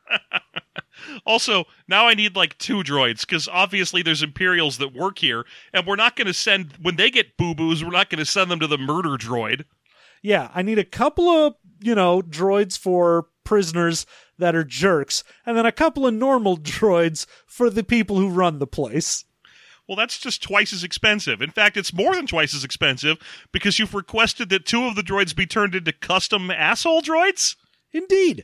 Also, now I need like two droids, because obviously there's Imperials that work here, and we're not going to send, when they get boo-boos, we're not going to send them to the murder droid. Yeah, I need a couple of, you know, droids for prisoners that are jerks, and then a couple of normal droids for the people who run the place. Well, that's just twice as expensive. In fact, it's more than twice as expensive, because you've requested that two of the droids be turned into custom asshole droids? Indeed.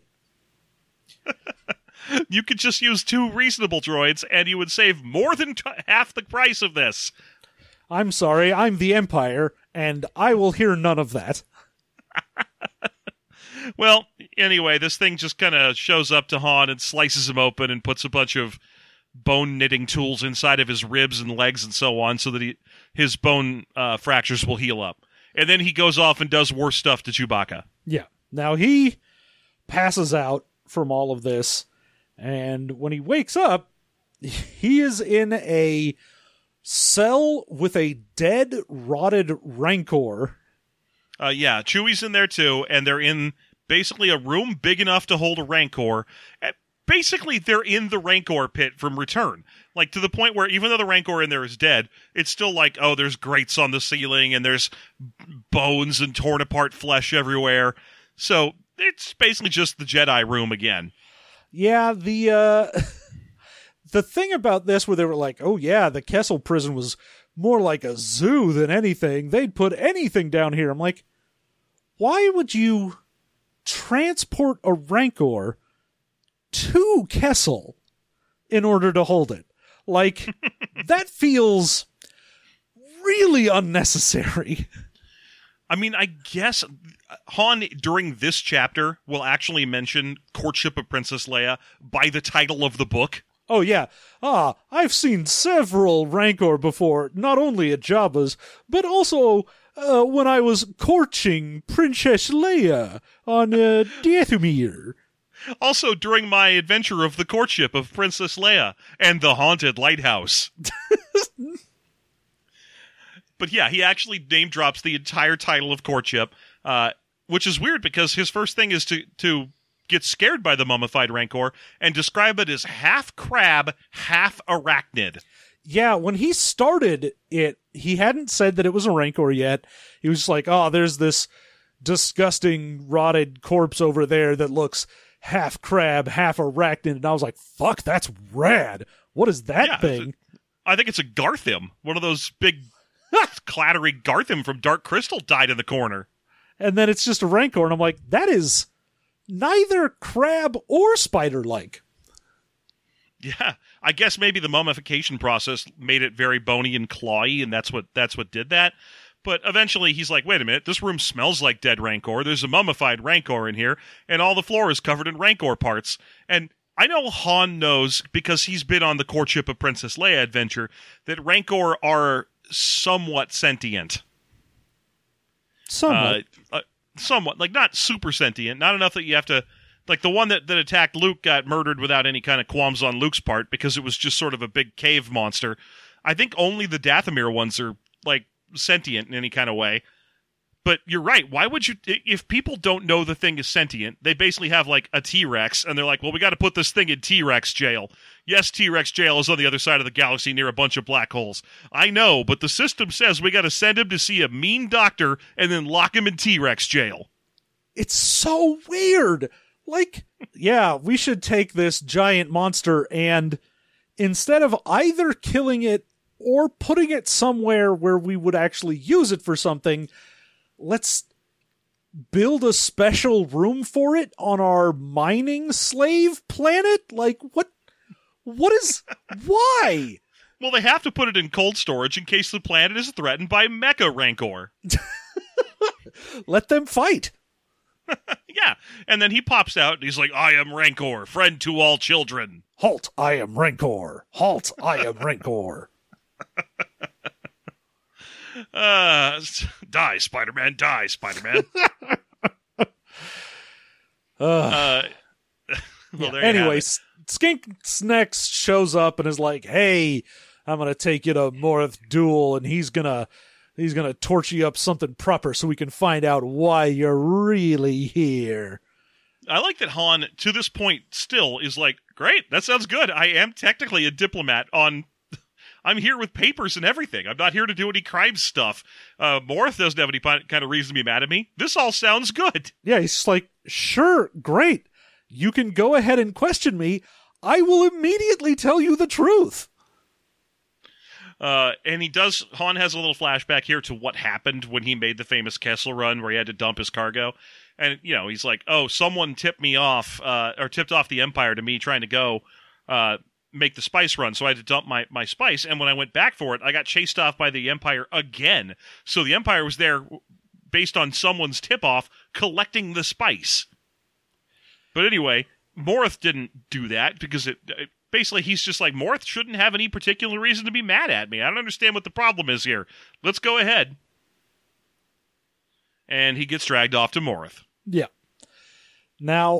You could just use two reasonable droids, and you would save more than t- half the price of this. I'm sorry, I'm the Empire, and I will hear none of that. Well, anyway, this thing just kind of shows up to Han and slices him open and puts a bunch of bone knitting tools inside of his ribs and legs and so on, so that he, his bone uh, fractures will heal up. And then he goes off and does worse stuff to Chewbacca. Yeah. Now he passes out from all of this, and when he wakes up, he is in a cell with a dead, rotted Rancor. Uh, yeah, Chewie's in there too, and they're in basically a room big enough to hold a Rancor. Basically, they're in the Rancor pit from Return. Like, to the point where even though the Rancor in there is dead, it's still like, oh, there's grates on the ceiling, and there's bones and torn apart flesh everywhere. So, it's basically just the Jedi room again. Yeah, the, uh... the thing about this where they were like, oh yeah, the Kessel prison was more like a zoo than anything. They'd put anything down here. I'm like, why would you transport a Rancor to Kessel in order to hold it? Like, that feels really unnecessary. I mean, I guess Han, during this chapter, will actually mention Courtship of Princess Leia by the title of the book. Oh, yeah. Ah, I've seen several Rancor before, not only at Jabba's, but also uh, when I was courting Princess Leia on uh, Dathomir. Also, during my adventure of the courtship of Princess Leia and the haunted lighthouse. But yeah, he actually name drops the entire title of Courtship, uh, which is weird because his first thing is to, to get scared by the mummified Rancor and describe it as half crab, half arachnid. Yeah, when he started it, he hadn't said that it was a Rancor yet. He was just like, oh, there's this disgusting rotted corpse over there that looks half crab, half arachnid. And I was like, fuck, that's rad. What is that yeah, thing? A, I think it's a Garthim. One of those big, clattery Garthim from Dark Crystal died in the corner. And then it's just a Rancor, and I'm like, that is neither crab or spider-like. Yeah, I guess maybe the mummification process made it very bony and clawy, and that's what that's what did that. But eventually he's like, wait a minute, this room smells like dead Rancor. There's a mummified Rancor in here, and all the floor is covered in Rancor parts. And I know Han knows, because he's been on the Courtship of Princess Leia adventure, that Rancor are somewhat sentient. Somewhat. Uh, uh, somewhat. Like, not super sentient. Not enough that you have to... Like, the one that, that attacked Luke got murdered without any kind of qualms on Luke's part because it was just sort of a big cave monster. I think only the Dathomir ones are, like, sentient in any kind of way. But you're right. Why would you... If people don't know the thing is sentient, they basically have, like, a T-Rex, and they're like, well, we got to put this thing in T-Rex jail. Yes, T-Rex jail is on the other side of the galaxy near a bunch of black holes. I know, but the system says we got to send him to see a mean doctor and then lock him in T-Rex jail. It's so weird. Like, yeah, we should take this giant monster and instead of either killing it or putting it somewhere where we would actually use it for something, let's build a special room for it on our mining slave planet? Like, what? What is... Why? Well, they have to put it in cold storage in case the planet is threatened by Mecha Rancor. Let them fight. Yeah, and then he pops out and he's like, I am Rancor, friend to all children. Halt, I am Rancor. Halt, I am Rancor. Uh, die, Spider-Man, die, Spider-Man. uh, uh, well, yeah. there you Anyway, have it. S- Skink Snacks shows up and is like, "Hey, I'm gonna take you to Morith Duel, and he's gonna he's gonna torture you up something proper so we can find out why you're really here." I like that Han, to this point, still is like, great, that sounds good. I am technically a diplomat on... I'm here with papers and everything. I'm not here to do any crime stuff. Uh, Morith doesn't have any kind of reason to be mad at me. This all sounds good. Yeah, he's just like, "Sure, great. You can go ahead and question me. I will immediately tell you the truth." Uh, and he does... Han has a little flashback here to what happened when he made the famous Kessel Run where he had to dump his cargo. And, you know, he's like, oh, someone tipped me off, uh, or tipped off the Empire to me trying to go uh, make the spice run, so I had to dump my, my spice, and when I went back for it, I got chased off by the Empire again. So the Empire was there based on someone's tip-off collecting the spice. But anyway, Morith didn't do that, because it... it basically, he's just like, Morith shouldn't have any particular reason to be mad at me. I don't understand what the problem is here. Let's go ahead. And he gets dragged off to Morith. Yeah. Now,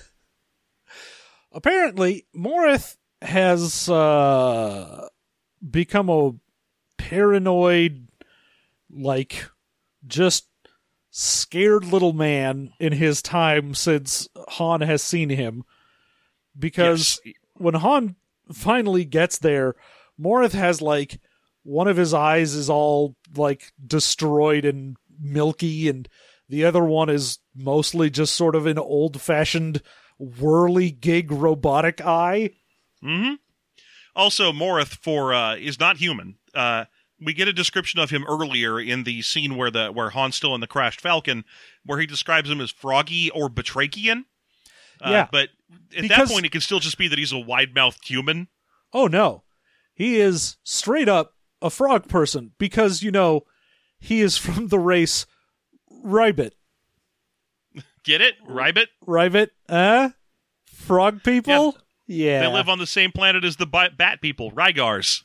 apparently, Morith has uh, become a paranoid, like, just scared little man in his time since Han has seen him. Because Yes. when Han finally gets there, Morith has, like, one of his eyes is all, like, destroyed and milky, and the other one is mostly just sort of an old-fashioned whirly-gig robotic eye. Mm-hmm. Also, Morith for uh, is not human. Uh, we get a description of him earlier in the scene where the where Han's still in the crashed Falcon, where he describes him as froggy or batrachian. Uh, Yeah. But at Because- that point, it can still just be that he's a wide-mouthed human. Oh, no. He is straight up a frog person because, you know, he is from the race Rybit. Get it? Rybit? Rybit? Uh? Frog people? Yeah. They live on the same planet as the bi- bat people, Rygars.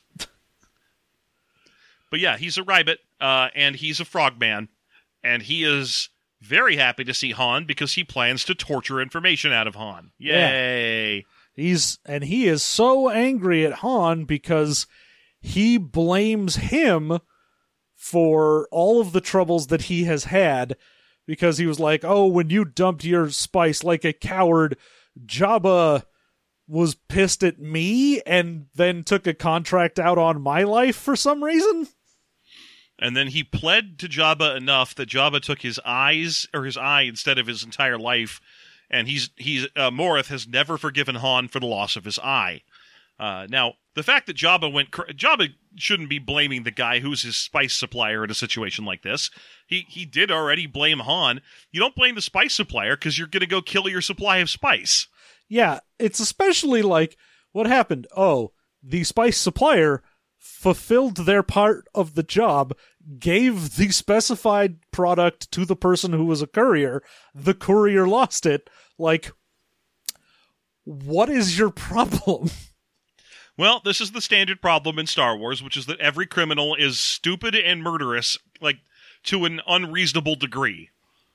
But yeah, he's a Rybit, uh, and he's a frogman, and he is very happy to see Han because he plans to torture information out of Han. Yay! He's and he is so angry at Han because he blames him for all of the troubles that he has had, because he was like, "Oh, when you dumped your spice like a coward, Jabba was pissed at me and then took a contract out on my life for some reason." And then he pled to Jabba enough that Jabba took his eyes, or his eye instead of his entire life, and he's he's uh, Morith has never forgiven Han for the loss of his eye. Uh, now, the fact that Jabba went... Cr- Jabba shouldn't be blaming the guy who's his spice supplier in a situation like this. He he did already blame Han. You don't blame the spice supplier because you're going to go kill your supply of spice. Yeah, it's especially like, what happened? Oh, the spice supplier fulfilled their part of the job, gave the specified product to the person who was a courier. The courier lost it. Like, what is your problem? Well, this is the standard problem in Star Wars, which is that every criminal is stupid and murderous, like, to an unreasonable degree.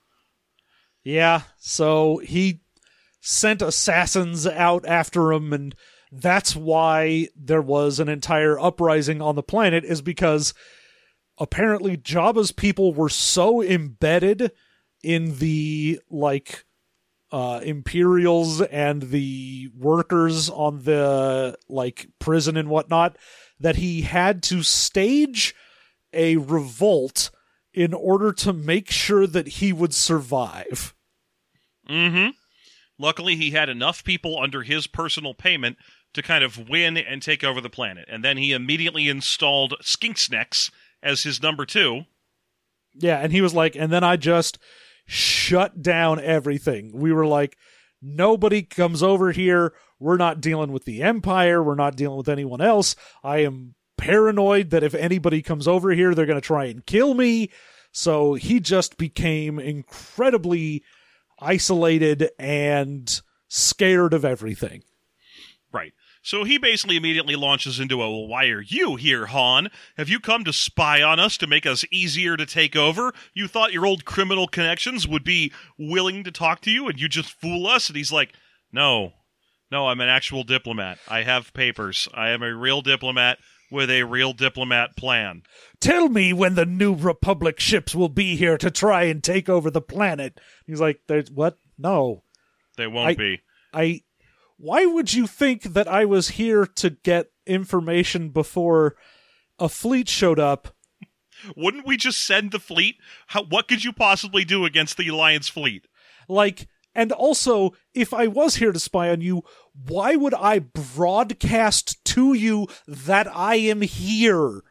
Yeah, so he sent assassins out after him, and that's why there was an entire uprising on the planet, is because apparently Jabba's people were so embedded in the, like, uh, Imperials and the workers on the, like, prison and whatnot, that he had to stage a revolt in order to make sure that he would survive. Mm-hmm. Luckily, he had enough people under his personal payment to kind of win and take over the planet. And then he immediately installed Skinksnacks as his number two. Yeah, and he was like, and then I just shut down everything. We were like, nobody comes over here. We're not dealing with the Empire. We're not dealing with anyone else. I am paranoid that if anybody comes over here, they're going to try and kill me. So he just became incredibly isolated and scared of everything. Right. So he basically immediately launches into a, well, why are you here, Han? Have you come to spy on us to make us easier to take over? You thought your old criminal connections would be willing to talk to you and you just fool us? And he's like, no, no, I'm an actual diplomat. I have papers. I am a real diplomat with a real diplomat plan. Tell me when the new Republic ships will be here to try and take over the planet. He's like, there's what? No. They won't I, be. I... Why would you think that I was here to get information before a fleet showed up? Wouldn't we just send the fleet? How, what could you possibly do against the Alliance fleet? Like, and also, if I was here to spy on you, why would I broadcast to you that I am here?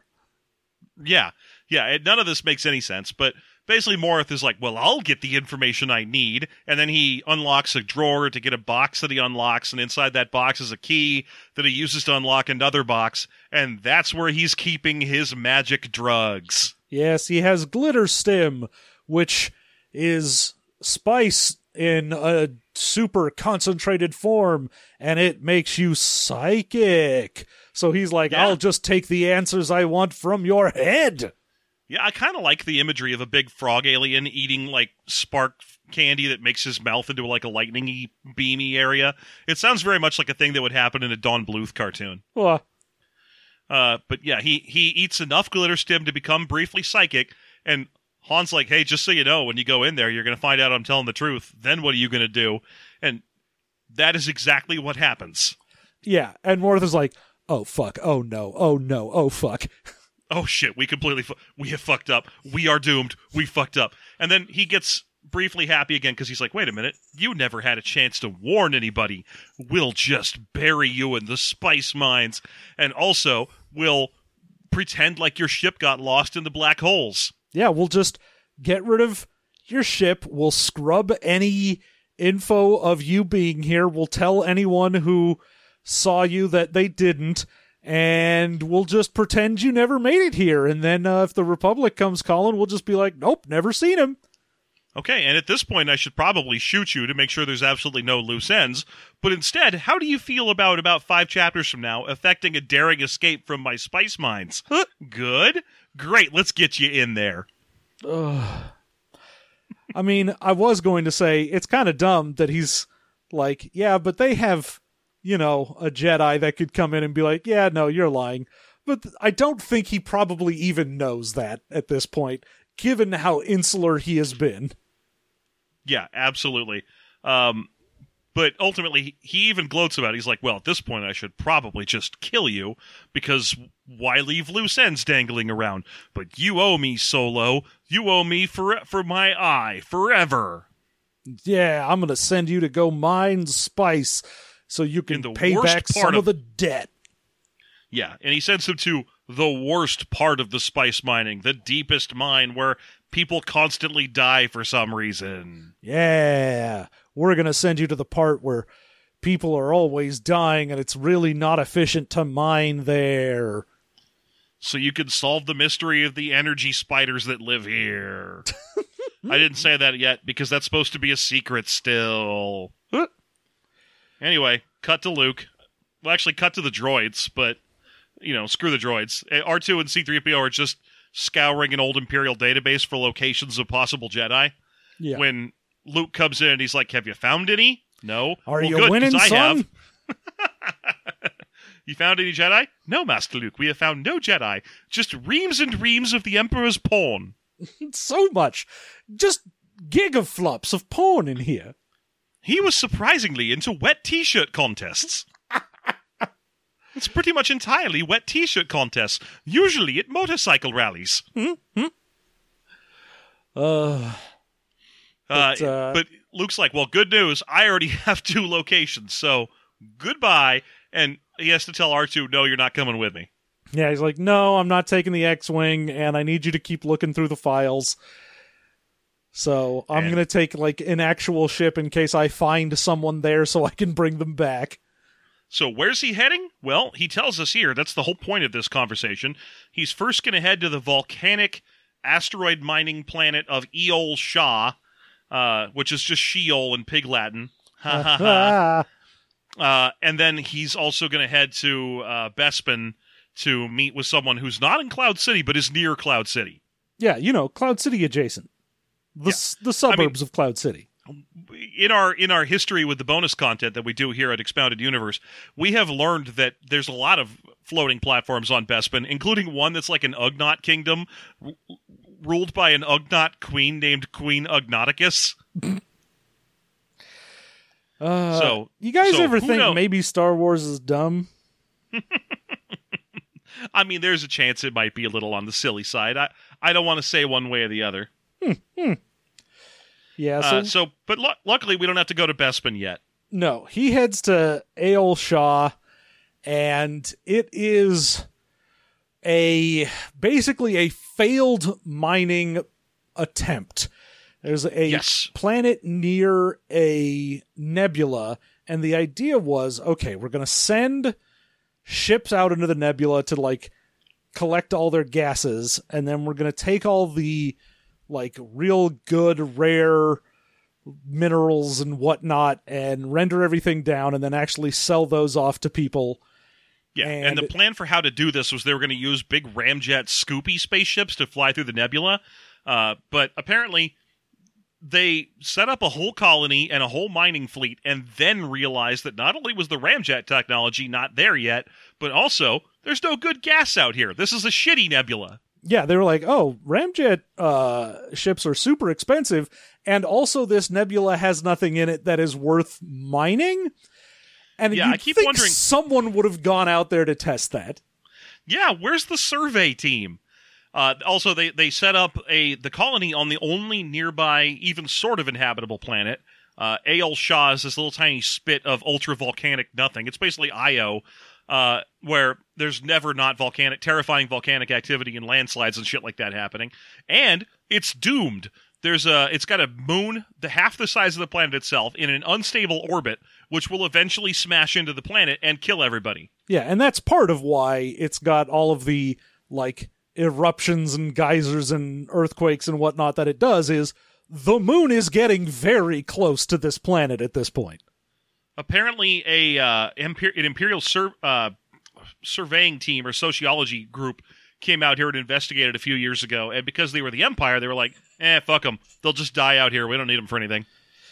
Yeah, yeah, it, none of this makes any sense, but basically Morith is like, well, I'll get the information I need, and then he unlocks a drawer to get a box that he unlocks, and inside that box is a key that he uses to unlock another box, and that's where he's keeping his magic drugs. Yes, he has Glitter Stim, which is spice in a super concentrated form, and it makes you psychic. So he's like, yeah. I'll just take the answers I want from your head. Yeah, I kind of like the imagery of a big frog alien eating, like, spark candy that makes his mouth into, like, a lightning-y, beamy area. It sounds very much like a thing that would happen in a Don Bluth cartoon. Well, uh, but yeah, he, he eats enough Glitter Stim to become briefly psychic, and Han's like, hey, just so you know, when you go in there, you're going to find out I'm telling the truth. Then what are you going to do? And that is exactly what happens. Yeah, and Mortha's like, oh, fuck, oh, no, oh, no, oh, fuck. Oh shit, we completely, fu- we have fucked up. We are doomed. We fucked up. And then he gets briefly happy again because he's like, wait a minute, you never had a chance to warn anybody. We'll just bury you in the spice mines. And also, we'll pretend like your ship got lost in the black holes. Yeah, we'll just get rid of your ship. We'll scrub any info of you being here. We'll tell anyone who saw you that they didn't. And we'll just pretend you never made it here. And then uh, if the Republic comes calling, we'll just be like, nope, never seen him. Okay, and at this point, I should probably shoot you to make sure there's absolutely no loose ends. But instead, how do you feel about about five chapters from now effecting a daring escape from my spice mines? Good? Great, let's get you in there. Ugh. I mean, I was going to say, it's kind of dumb that he's like, yeah, but they have... you know, a Jedi that could come in and be like, yeah, no, you're lying. But I don't think he probably even knows that at this point, given how insular he has been. Yeah, absolutely. Um, but ultimately, he even gloats about it. He's like, well, at this point, I should probably just kill you, because why leave loose ends dangling around? But you owe me, Solo. You owe me for, for my eye, forever. Yeah, I'm going to send you to go mine spice, so you can pay back some of, of the debt. Yeah, and he sends him to the worst part of the spice mining, the deepest mine where people constantly die for some reason. Yeah, we're going to send you to the part where people are always dying and it's really not efficient to mine there. So you can solve the mystery of the energy spiders that live here. I didn't say that yet because that's supposed to be a secret still. Anyway, cut to Luke. Well, actually, cut to the droids, but, you know, screw the droids. R two and C three P O are just scouring an old Imperial database for locations of possible Jedi. Yeah. When Luke comes in and he's like, have you found any? No. Are well, you good, winning, I son? Have. You found any Jedi? No, Master Luke, we have found no Jedi. Just reams and reams of the Emperor's porn. So much. Just gigaflops of porn in here. He was surprisingly into wet t-shirt contests. It's pretty much entirely wet t-shirt contests, usually at motorcycle rallies. Mm-hmm. Uh, but, uh, uh, but Luke's like, well, good news, I already have two locations, so goodbye. And he has to tell R two, no, you're not coming with me. Yeah, he's like, no, I'm not taking the X-Wing, and I need you to keep looking through the files. So I'm going to take, like, an actual ship in case I find someone there so I can bring them back. So where's he heading? Well, he tells us here, that's the whole point of this conversation. He's first going to head to the volcanic asteroid mining planet of Eol Shah, uh, which is just Sheol in Pig Latin. Ha ha ha. Uh, and then he's also going to head to uh, Bespin to meet with someone who's not in Cloud City, but is near Cloud City. Yeah, you know, Cloud City adjacent. The, Yeah. s- the suburbs I mean- of Cloud City. In our in our history with the bonus content that we do here at Expounded Universe, we have learned that there's a lot of floating platforms on Bespin, including one that's like an Ugnaught kingdom r- ruled by an Ugnaught queen named Queen Ugnauticus. Uh, So- you guys so ever who think know- maybe Star Wars is dumb? I mean, there's a chance it might be a little on the silly side. I, I don't want to say one way or the other. Yeah, so, Uh, so, but lu- luckily we don't have to go to Bespin yet. no, he heads to Aol Shaw, and it is a basically a failed mining attempt. There's a Yes. planet near a nebula, and the idea was, okay, we're going to send ships out into the nebula to like collect all their gases, and then we're going to take all the like real good rare minerals and whatnot and render everything down and then actually sell those off to people. Yeah, and, And the it- plan for how to do this was they were going to use big ramjet Scoopy spaceships to fly through the nebula. Uh, but apparently, they set up a whole colony and a whole mining fleet, and then realized that not only was the ramjet technology not there yet, but also there's no good gas out here. This is a shitty nebula. Yeah, they were like, oh, ramjet uh, ships are super expensive, and also this nebula has nothing in it that is worth mining. And Yeah, you'd I keep think wondering- someone would have gone out there to test that. Yeah, where's the survey team? Uh, also, they, they set up a the colony on the only nearby, even sort of inhabitable planet. Uh, Aol Shaw is this little tiny spit of ultra-volcanic nothing. It's basically Io, uh, where there's never not volcanic, terrifying volcanic activity and landslides and shit like that happening. And it's doomed. There's a, it's got a moon, the half the size of the planet itself, in an unstable orbit, which will eventually smash into the planet and kill everybody. Yeah, and that's part of why it's got all of the, like, eruptions and geysers and earthquakes and whatnot that it does is the moon is getting very close to this planet at this point. Apparently, a uh, imper- an imperial sur- uh, surveying team or sociology group came out here and investigated a few years ago, and because they were the Empire, they were like, "Eh, fuck them. They'll just die out here. We don't need them for anything."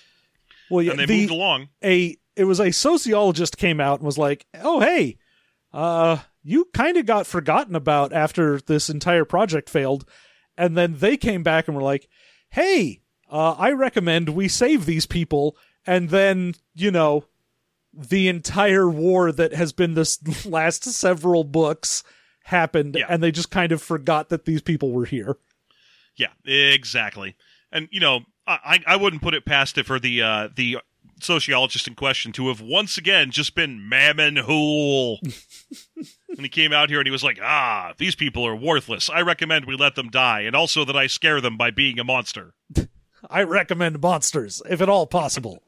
Well, yeah, And they the, moved along. a it was a sociologist came out and was like, "Oh, hey, uh, you kind of got forgotten about after this entire project failed," and then they came back and were like, "Hey, uh, I recommend we save these people," and then you know, the entire war that has been this last several books happened, Yeah. and they just kind of forgot that these people were here. Yeah, exactly. And you know, I I wouldn't put it past it for the uh, the sociologist in question to have once again just been Mammon Hool. And he came out here and he was like, "Ah, these people are worthless. I recommend we let them die, and also that I scare them by being a monster. I recommend monsters, if at all possible.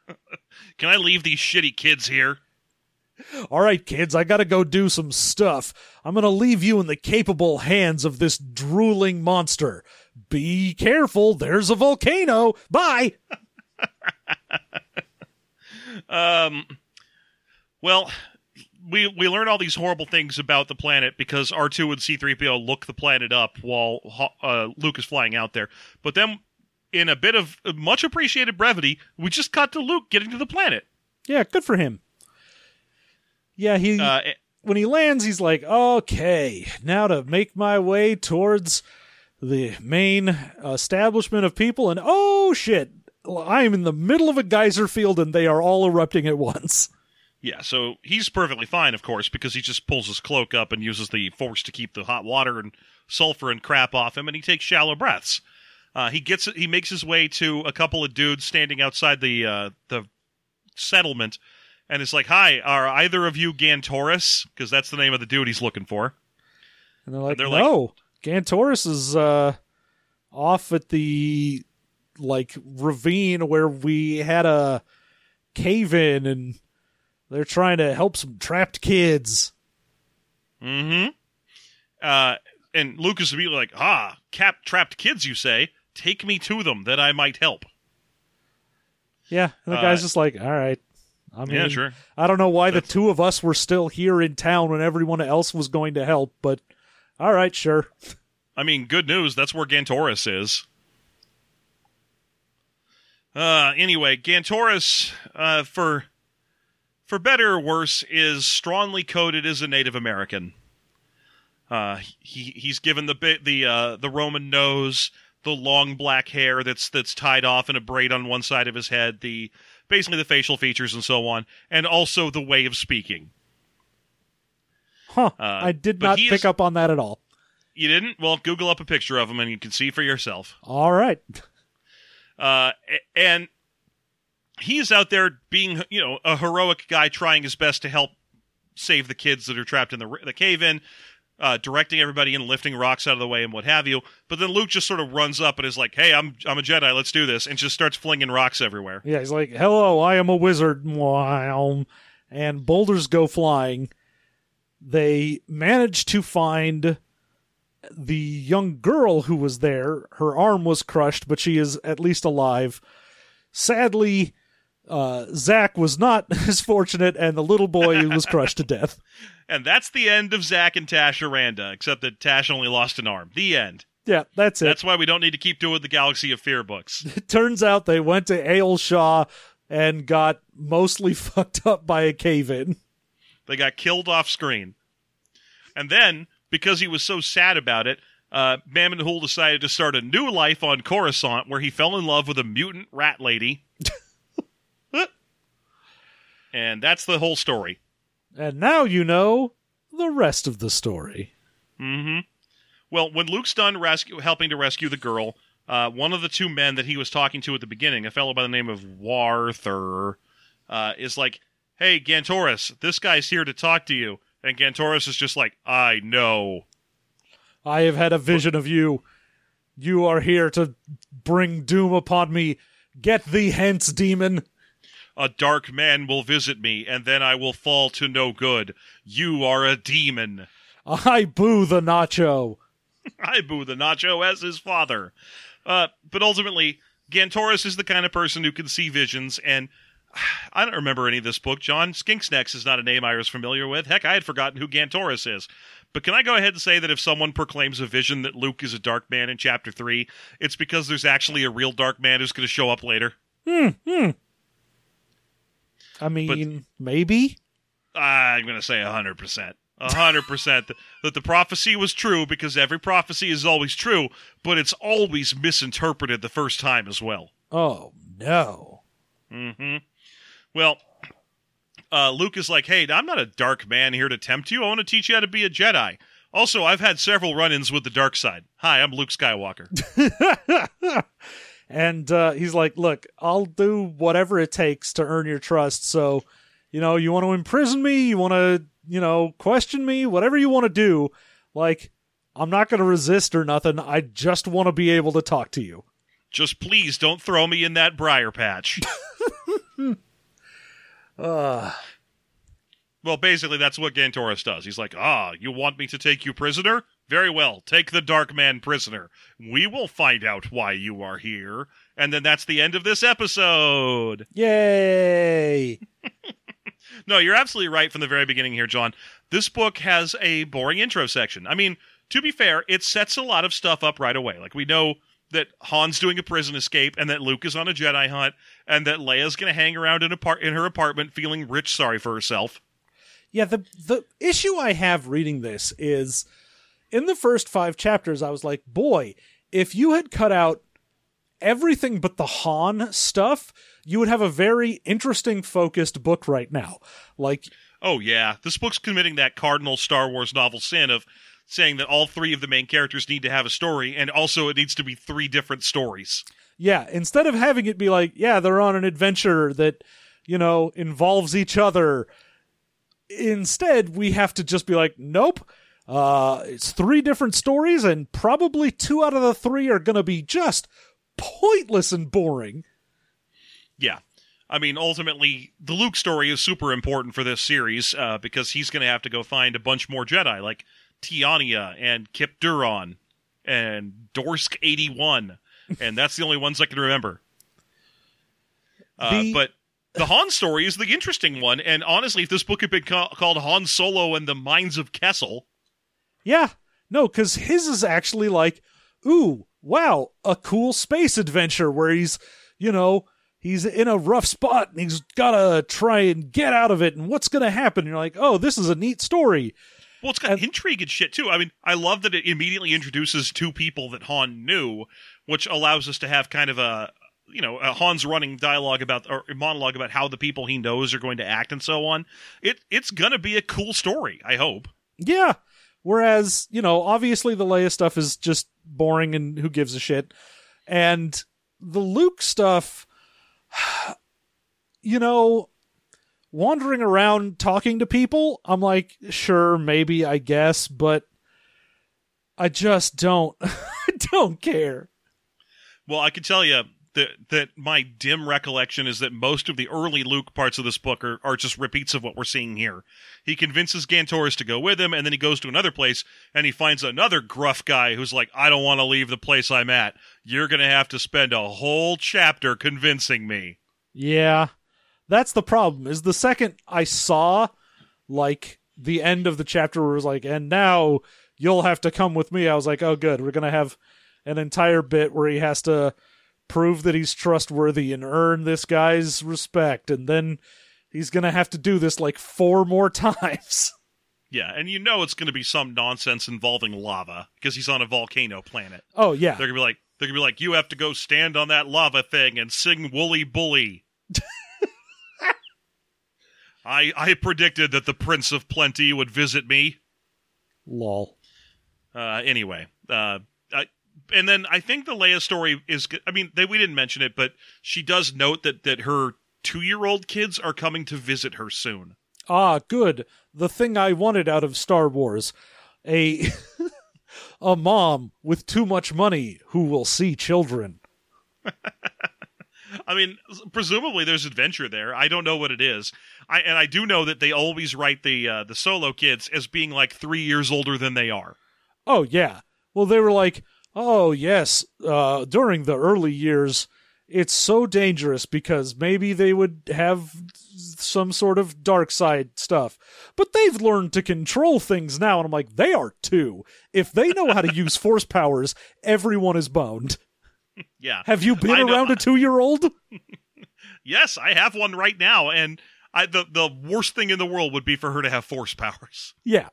Can I leave these shitty kids here?" All right, kids, I gotta go do some stuff. I'm gonna leave you in the capable hands of this drooling monster. Be careful, there's a volcano. Bye! Um, well, we we learn all these horrible things about the planet because R two and C three P O look the planet up while uh, Luke is flying out there. But then, in a bit of much appreciated brevity, we just cut to Luke getting to the planet. Yeah, good for him. Yeah, he Uh, when he lands, he's like, okay, now to make my way towards the main establishment of people, and oh shit, I'm in the middle of a geyser field and they are all erupting at once. yeah, so he's perfectly fine, of course, because he just pulls his cloak up and uses the force to keep the hot water and sulfur and crap off him, and he takes shallow breaths. Uh, he gets he makes his way to a couple of dudes standing outside the uh, the settlement, and is like, "Hi, are either of you Gantoris?" Because that's the name of the dude he's looking for. And they're like, they're no, Gantoris is uh, off at the like ravine where we had a cave in, and they're trying to help some trapped kids. Mm-hmm. Uh, and Lucas would be like, "Ah, cap trapped kids, you say? Take me to them, that I might help." Yeah, and the Uh, guy's just like, all right, I mean, Yeah, sure. I don't know why That's- the two of us were still here in town when everyone else was going to help, but all right, sure. I mean, good news. That's where Gantoris is. Uh, anyway, Gantoris, uh, for for better or worse, is strongly coded as a Native American. Uh, he he's given the bit the uh, the Roman nose, the long black hair that's that's tied off in a braid on one side of his head, the basically the facial features and so on, and also the way of speaking. Huh. Uh, I did but not he pick is- up on that at all. You didn't? Well, Google up a picture of him and you can see for yourself. All right. Uh, a- and he's out there being, you know, a heroic guy trying his best to help save the kids that are trapped in the the cave-in, uh, directing everybody and lifting rocks out of the way and what have you. But then Luke just sort of runs up and is like, "Hey, I'm I'm a Jedi. Let's do this," and just starts flinging rocks everywhere. Yeah, he's like, hello, I am a wizard. Wow. And boulders go flying. They manage to find the young girl who was there. Her arm was crushed, but she is at least alive. Sadly, uh, Zach was not as fortunate, and the little boy was crushed to death. And that's the end of Zack and Tash Aranda, except that Tash only lost an arm. The end. Yeah, that's it. That's why we don't need to keep doing the Galaxy of Fear books. It turns out they went to Ailshaw and got mostly fucked up by a cave-in. They got killed off screen. And then, because he was so sad about it, uh, Mammonhul decided to start a new life on Coruscant where he fell in love with a mutant rat lady. And that's the whole story. And now you know the rest of the story. Mm-hmm. Well, when Luke's done rescue, helping to rescue the girl, uh, one of the two men that he was talking to at the beginning, a fellow by the name of Warther, uh, is like, "Hey, Gantoris, this guy's here to talk to you." And Gantoris is just like, "I know." I have had a vision of you. You are here to bring doom upon me. Get thee hence, demon. "A dark man will visit me, and then I will fall to no good. You are a demon." I boo the nacho. I boo the Nacho as his father. Uh, but ultimately, Gantoris is the kind of person who can see visions, and I don't remember any of this book. John, Skinksnacks is not a name I was familiar with. Heck, I had forgotten who Gantoris is. But can I go ahead and say that if someone proclaims a vision that Luke is a dark man in Chapter three, it's because there's actually a real dark man who's going to show up later? Hmm, hmm. I mean, maybe? I'm going to say one hundred percent. one hundred percent that the prophecy was true, because every prophecy is always true, but it's always misinterpreted the first time as well. Oh, no. Mm-hmm. Well, uh, Luke is like, "Hey, I'm not a dark man here to tempt you. I want to teach you how to be a Jedi. Also, I've had several run-ins with the dark side. Hi, I'm Luke Skywalker." And uh, he's like, look, I'll do whatever it takes to earn your trust. So, you know, you want to imprison me? You want to, you know, question me? Whatever you want to do. Like, I'm not going to resist or nothing. I just want to be able to talk to you. Just please don't throw me in that briar patch. uh, Well, basically, that's what Gantoris does. He's like, "Ah, you want me to take you prisoner? Very well, take the Dark Man prisoner. We will find out why you are here." And then that's the end of this episode. yay. No, you're absolutely right from the very beginning here, John. This book has a boring intro section. I mean, to be fair, it sets a lot of stuff up right away. Like, we know that Han's doing a prison escape, and that Luke is on a Jedi hunt, and that Leia's going to hang around in, a par- in her apartment feeling rich sorry for herself. Yeah, the the issue I have reading this is, in the first five chapters, I was like, boy, if you had cut out everything but the Han stuff, you would have a very interesting, focused book right now. Like, Oh, yeah. This book's committing that cardinal Star Wars novel sin of saying that all three of the main characters need to have a story, and also it needs to be three different stories. yeah, instead of having it be like, yeah, they're on an adventure that, you know, involves each other, instead we have to just be like, nope, uh, it's three different stories, and probably two out of the three are going to be just pointless and boring. Yeah. I mean, ultimately, the Luke story is super important for this series, uh, because he's going to have to go find a bunch more Jedi, like Tiania and Kip Duron and Dorsk eighty-one, and that's the only ones I can remember. Uh, The- but the Han story is the interesting one, and honestly, if this book had been ca- called Han Solo and the Mines of Kessel... Yeah, no, because his is actually like, ooh, wow, a cool space adventure where he's, you know, he's in a rough spot and he's got to try and get out of it, and what's going to happen? And you're like, oh, this is a neat story. Well, it's got and, intrigue and shit, too. I mean, I love that it immediately introduces two people that Han knew, which allows us to have kind of a... you know, uh, Han's running dialogue about, or monologue about how the people he knows are going to act and so on. It It's going to be a cool story, I hope. Yeah. Whereas, you know, obviously the Leia stuff is just boring and who gives a shit. And the Luke stuff, you know, wandering around talking to people, I'm like, sure, maybe, I guess, but I just don't, I don't care. Well, I can tell you, That, that my dim recollection is that most of the early Luke parts of this book are, are just repeats of what we're seeing here. He convinces Gantoris to go with him, and then he goes to another place, and he finds another gruff guy who's like, I don't want to leave the place I'm at. You're going to have to spend a whole chapter convincing me. Yeah, that's the problem, is the second I saw, like, the end of the chapter where it was like, and now you'll have to come with me, I was like, oh good, we're going to have an entire bit where he has to prove that he's trustworthy and earn this guy's respect, and then he's gonna have to do this like four more times. Yeah, and you know it's gonna be some nonsense involving lava, because he's on a volcano planet. Oh yeah. They're gonna be like they're gonna be like, you have to go stand on that lava thing and sing Wooly Bully. I I predicted that the Prince of Plenty would visit me. Lol. Uh anyway, uh I And then I think the Leia story is, I mean, they, we didn't mention it, but she does note that, that her two-year-old kids are coming to visit her soon. Ah, good. The thing I wanted out of Star Wars. A, a mom with too much money who will see children. I mean, presumably there's adventure there. I don't know what it is. I And I do know that they always write the uh, the Solo kids as being like three years older than they are. Oh, yeah. Well, they were like, oh, yes, uh, during the early years, it's so dangerous because maybe they would have some sort of dark side stuff. But they've learned to control things now, and I'm like, they are too. If they know how to use force powers, everyone is boned. Yeah. Have you been I around know. a two-year-old? Yes, I have one right now, and I, the, the worst thing in the world would be for her to have force powers. Yeah.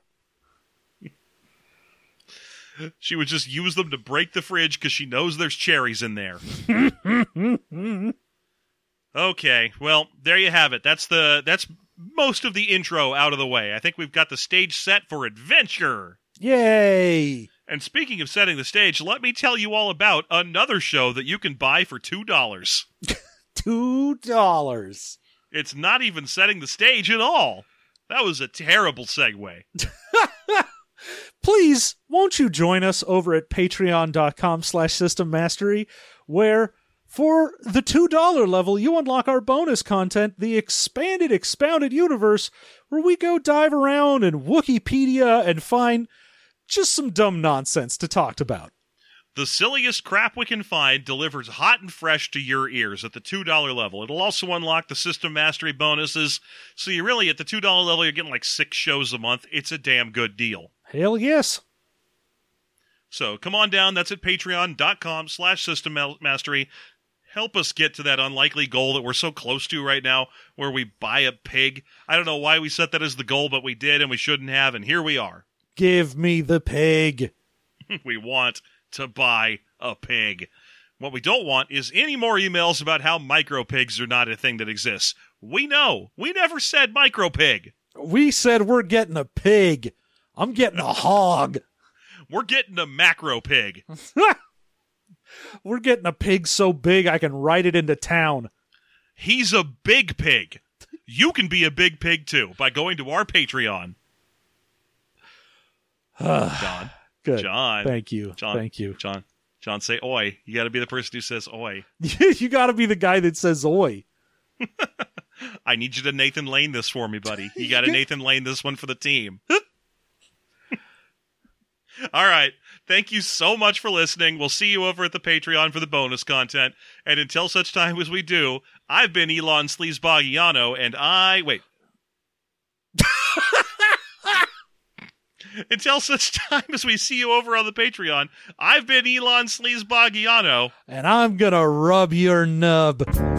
She would just use them to break the fridge because she knows there's cherries in there. Okay, well, there you have it. That's the that's most of the intro out of the way. I think we've got the stage set for adventure. Yay! And speaking of setting the stage, let me tell you all about another show that you can buy for two dollars. Two dollars. It's not even setting the stage at all. That was a terrible segue. Please, won't you join us over at patreon.com slash system mastery, where for the two dollar level, you unlock our bonus content, the expanded, expounded universe, where we go dive around in Wikipedia and find just some dumb nonsense to talk about. The silliest crap we can find delivers hot and fresh to your ears at the two dollar level. It'll also unlock the System Mastery bonuses, so you really, at the two dollar level, you're getting like six shows a month. It's a damn good deal. Hell yes. So come on down. That's at patreon.com slash system mastery. Help us get to that unlikely goal that we're so close to right now, where we buy a pig. I don't know why we set that as the goal, but we did, and we shouldn't have, and here we are. Give me the pig. We want to buy a pig. What we don't want is any more emails about how micro pigs are not a thing that exists. We know. We never said micro pig. We said we're getting a pig. I'm getting a hog. We're getting a macro pig. We're getting a pig so big I can ride it into town. He's a big pig. You can be a big pig too by going to our Patreon. John. Good. John. Thank you. John. Thank you. John. John, say oi. You got to be the person who says oi. You got to be the guy that says oi. I need you to Nathan Lane this for me, buddy. You got to Nathan Lane this one for the team. All right. Thank you so much for listening. We'll see you over at the Patreon for the bonus content. And until such time as we do, I've been Elon Sleazeboggiano, and I... Wait. Until such time as we see you over on the Patreon, I've been Elon Sleazeboggiano. And I'm gonna rub your nub.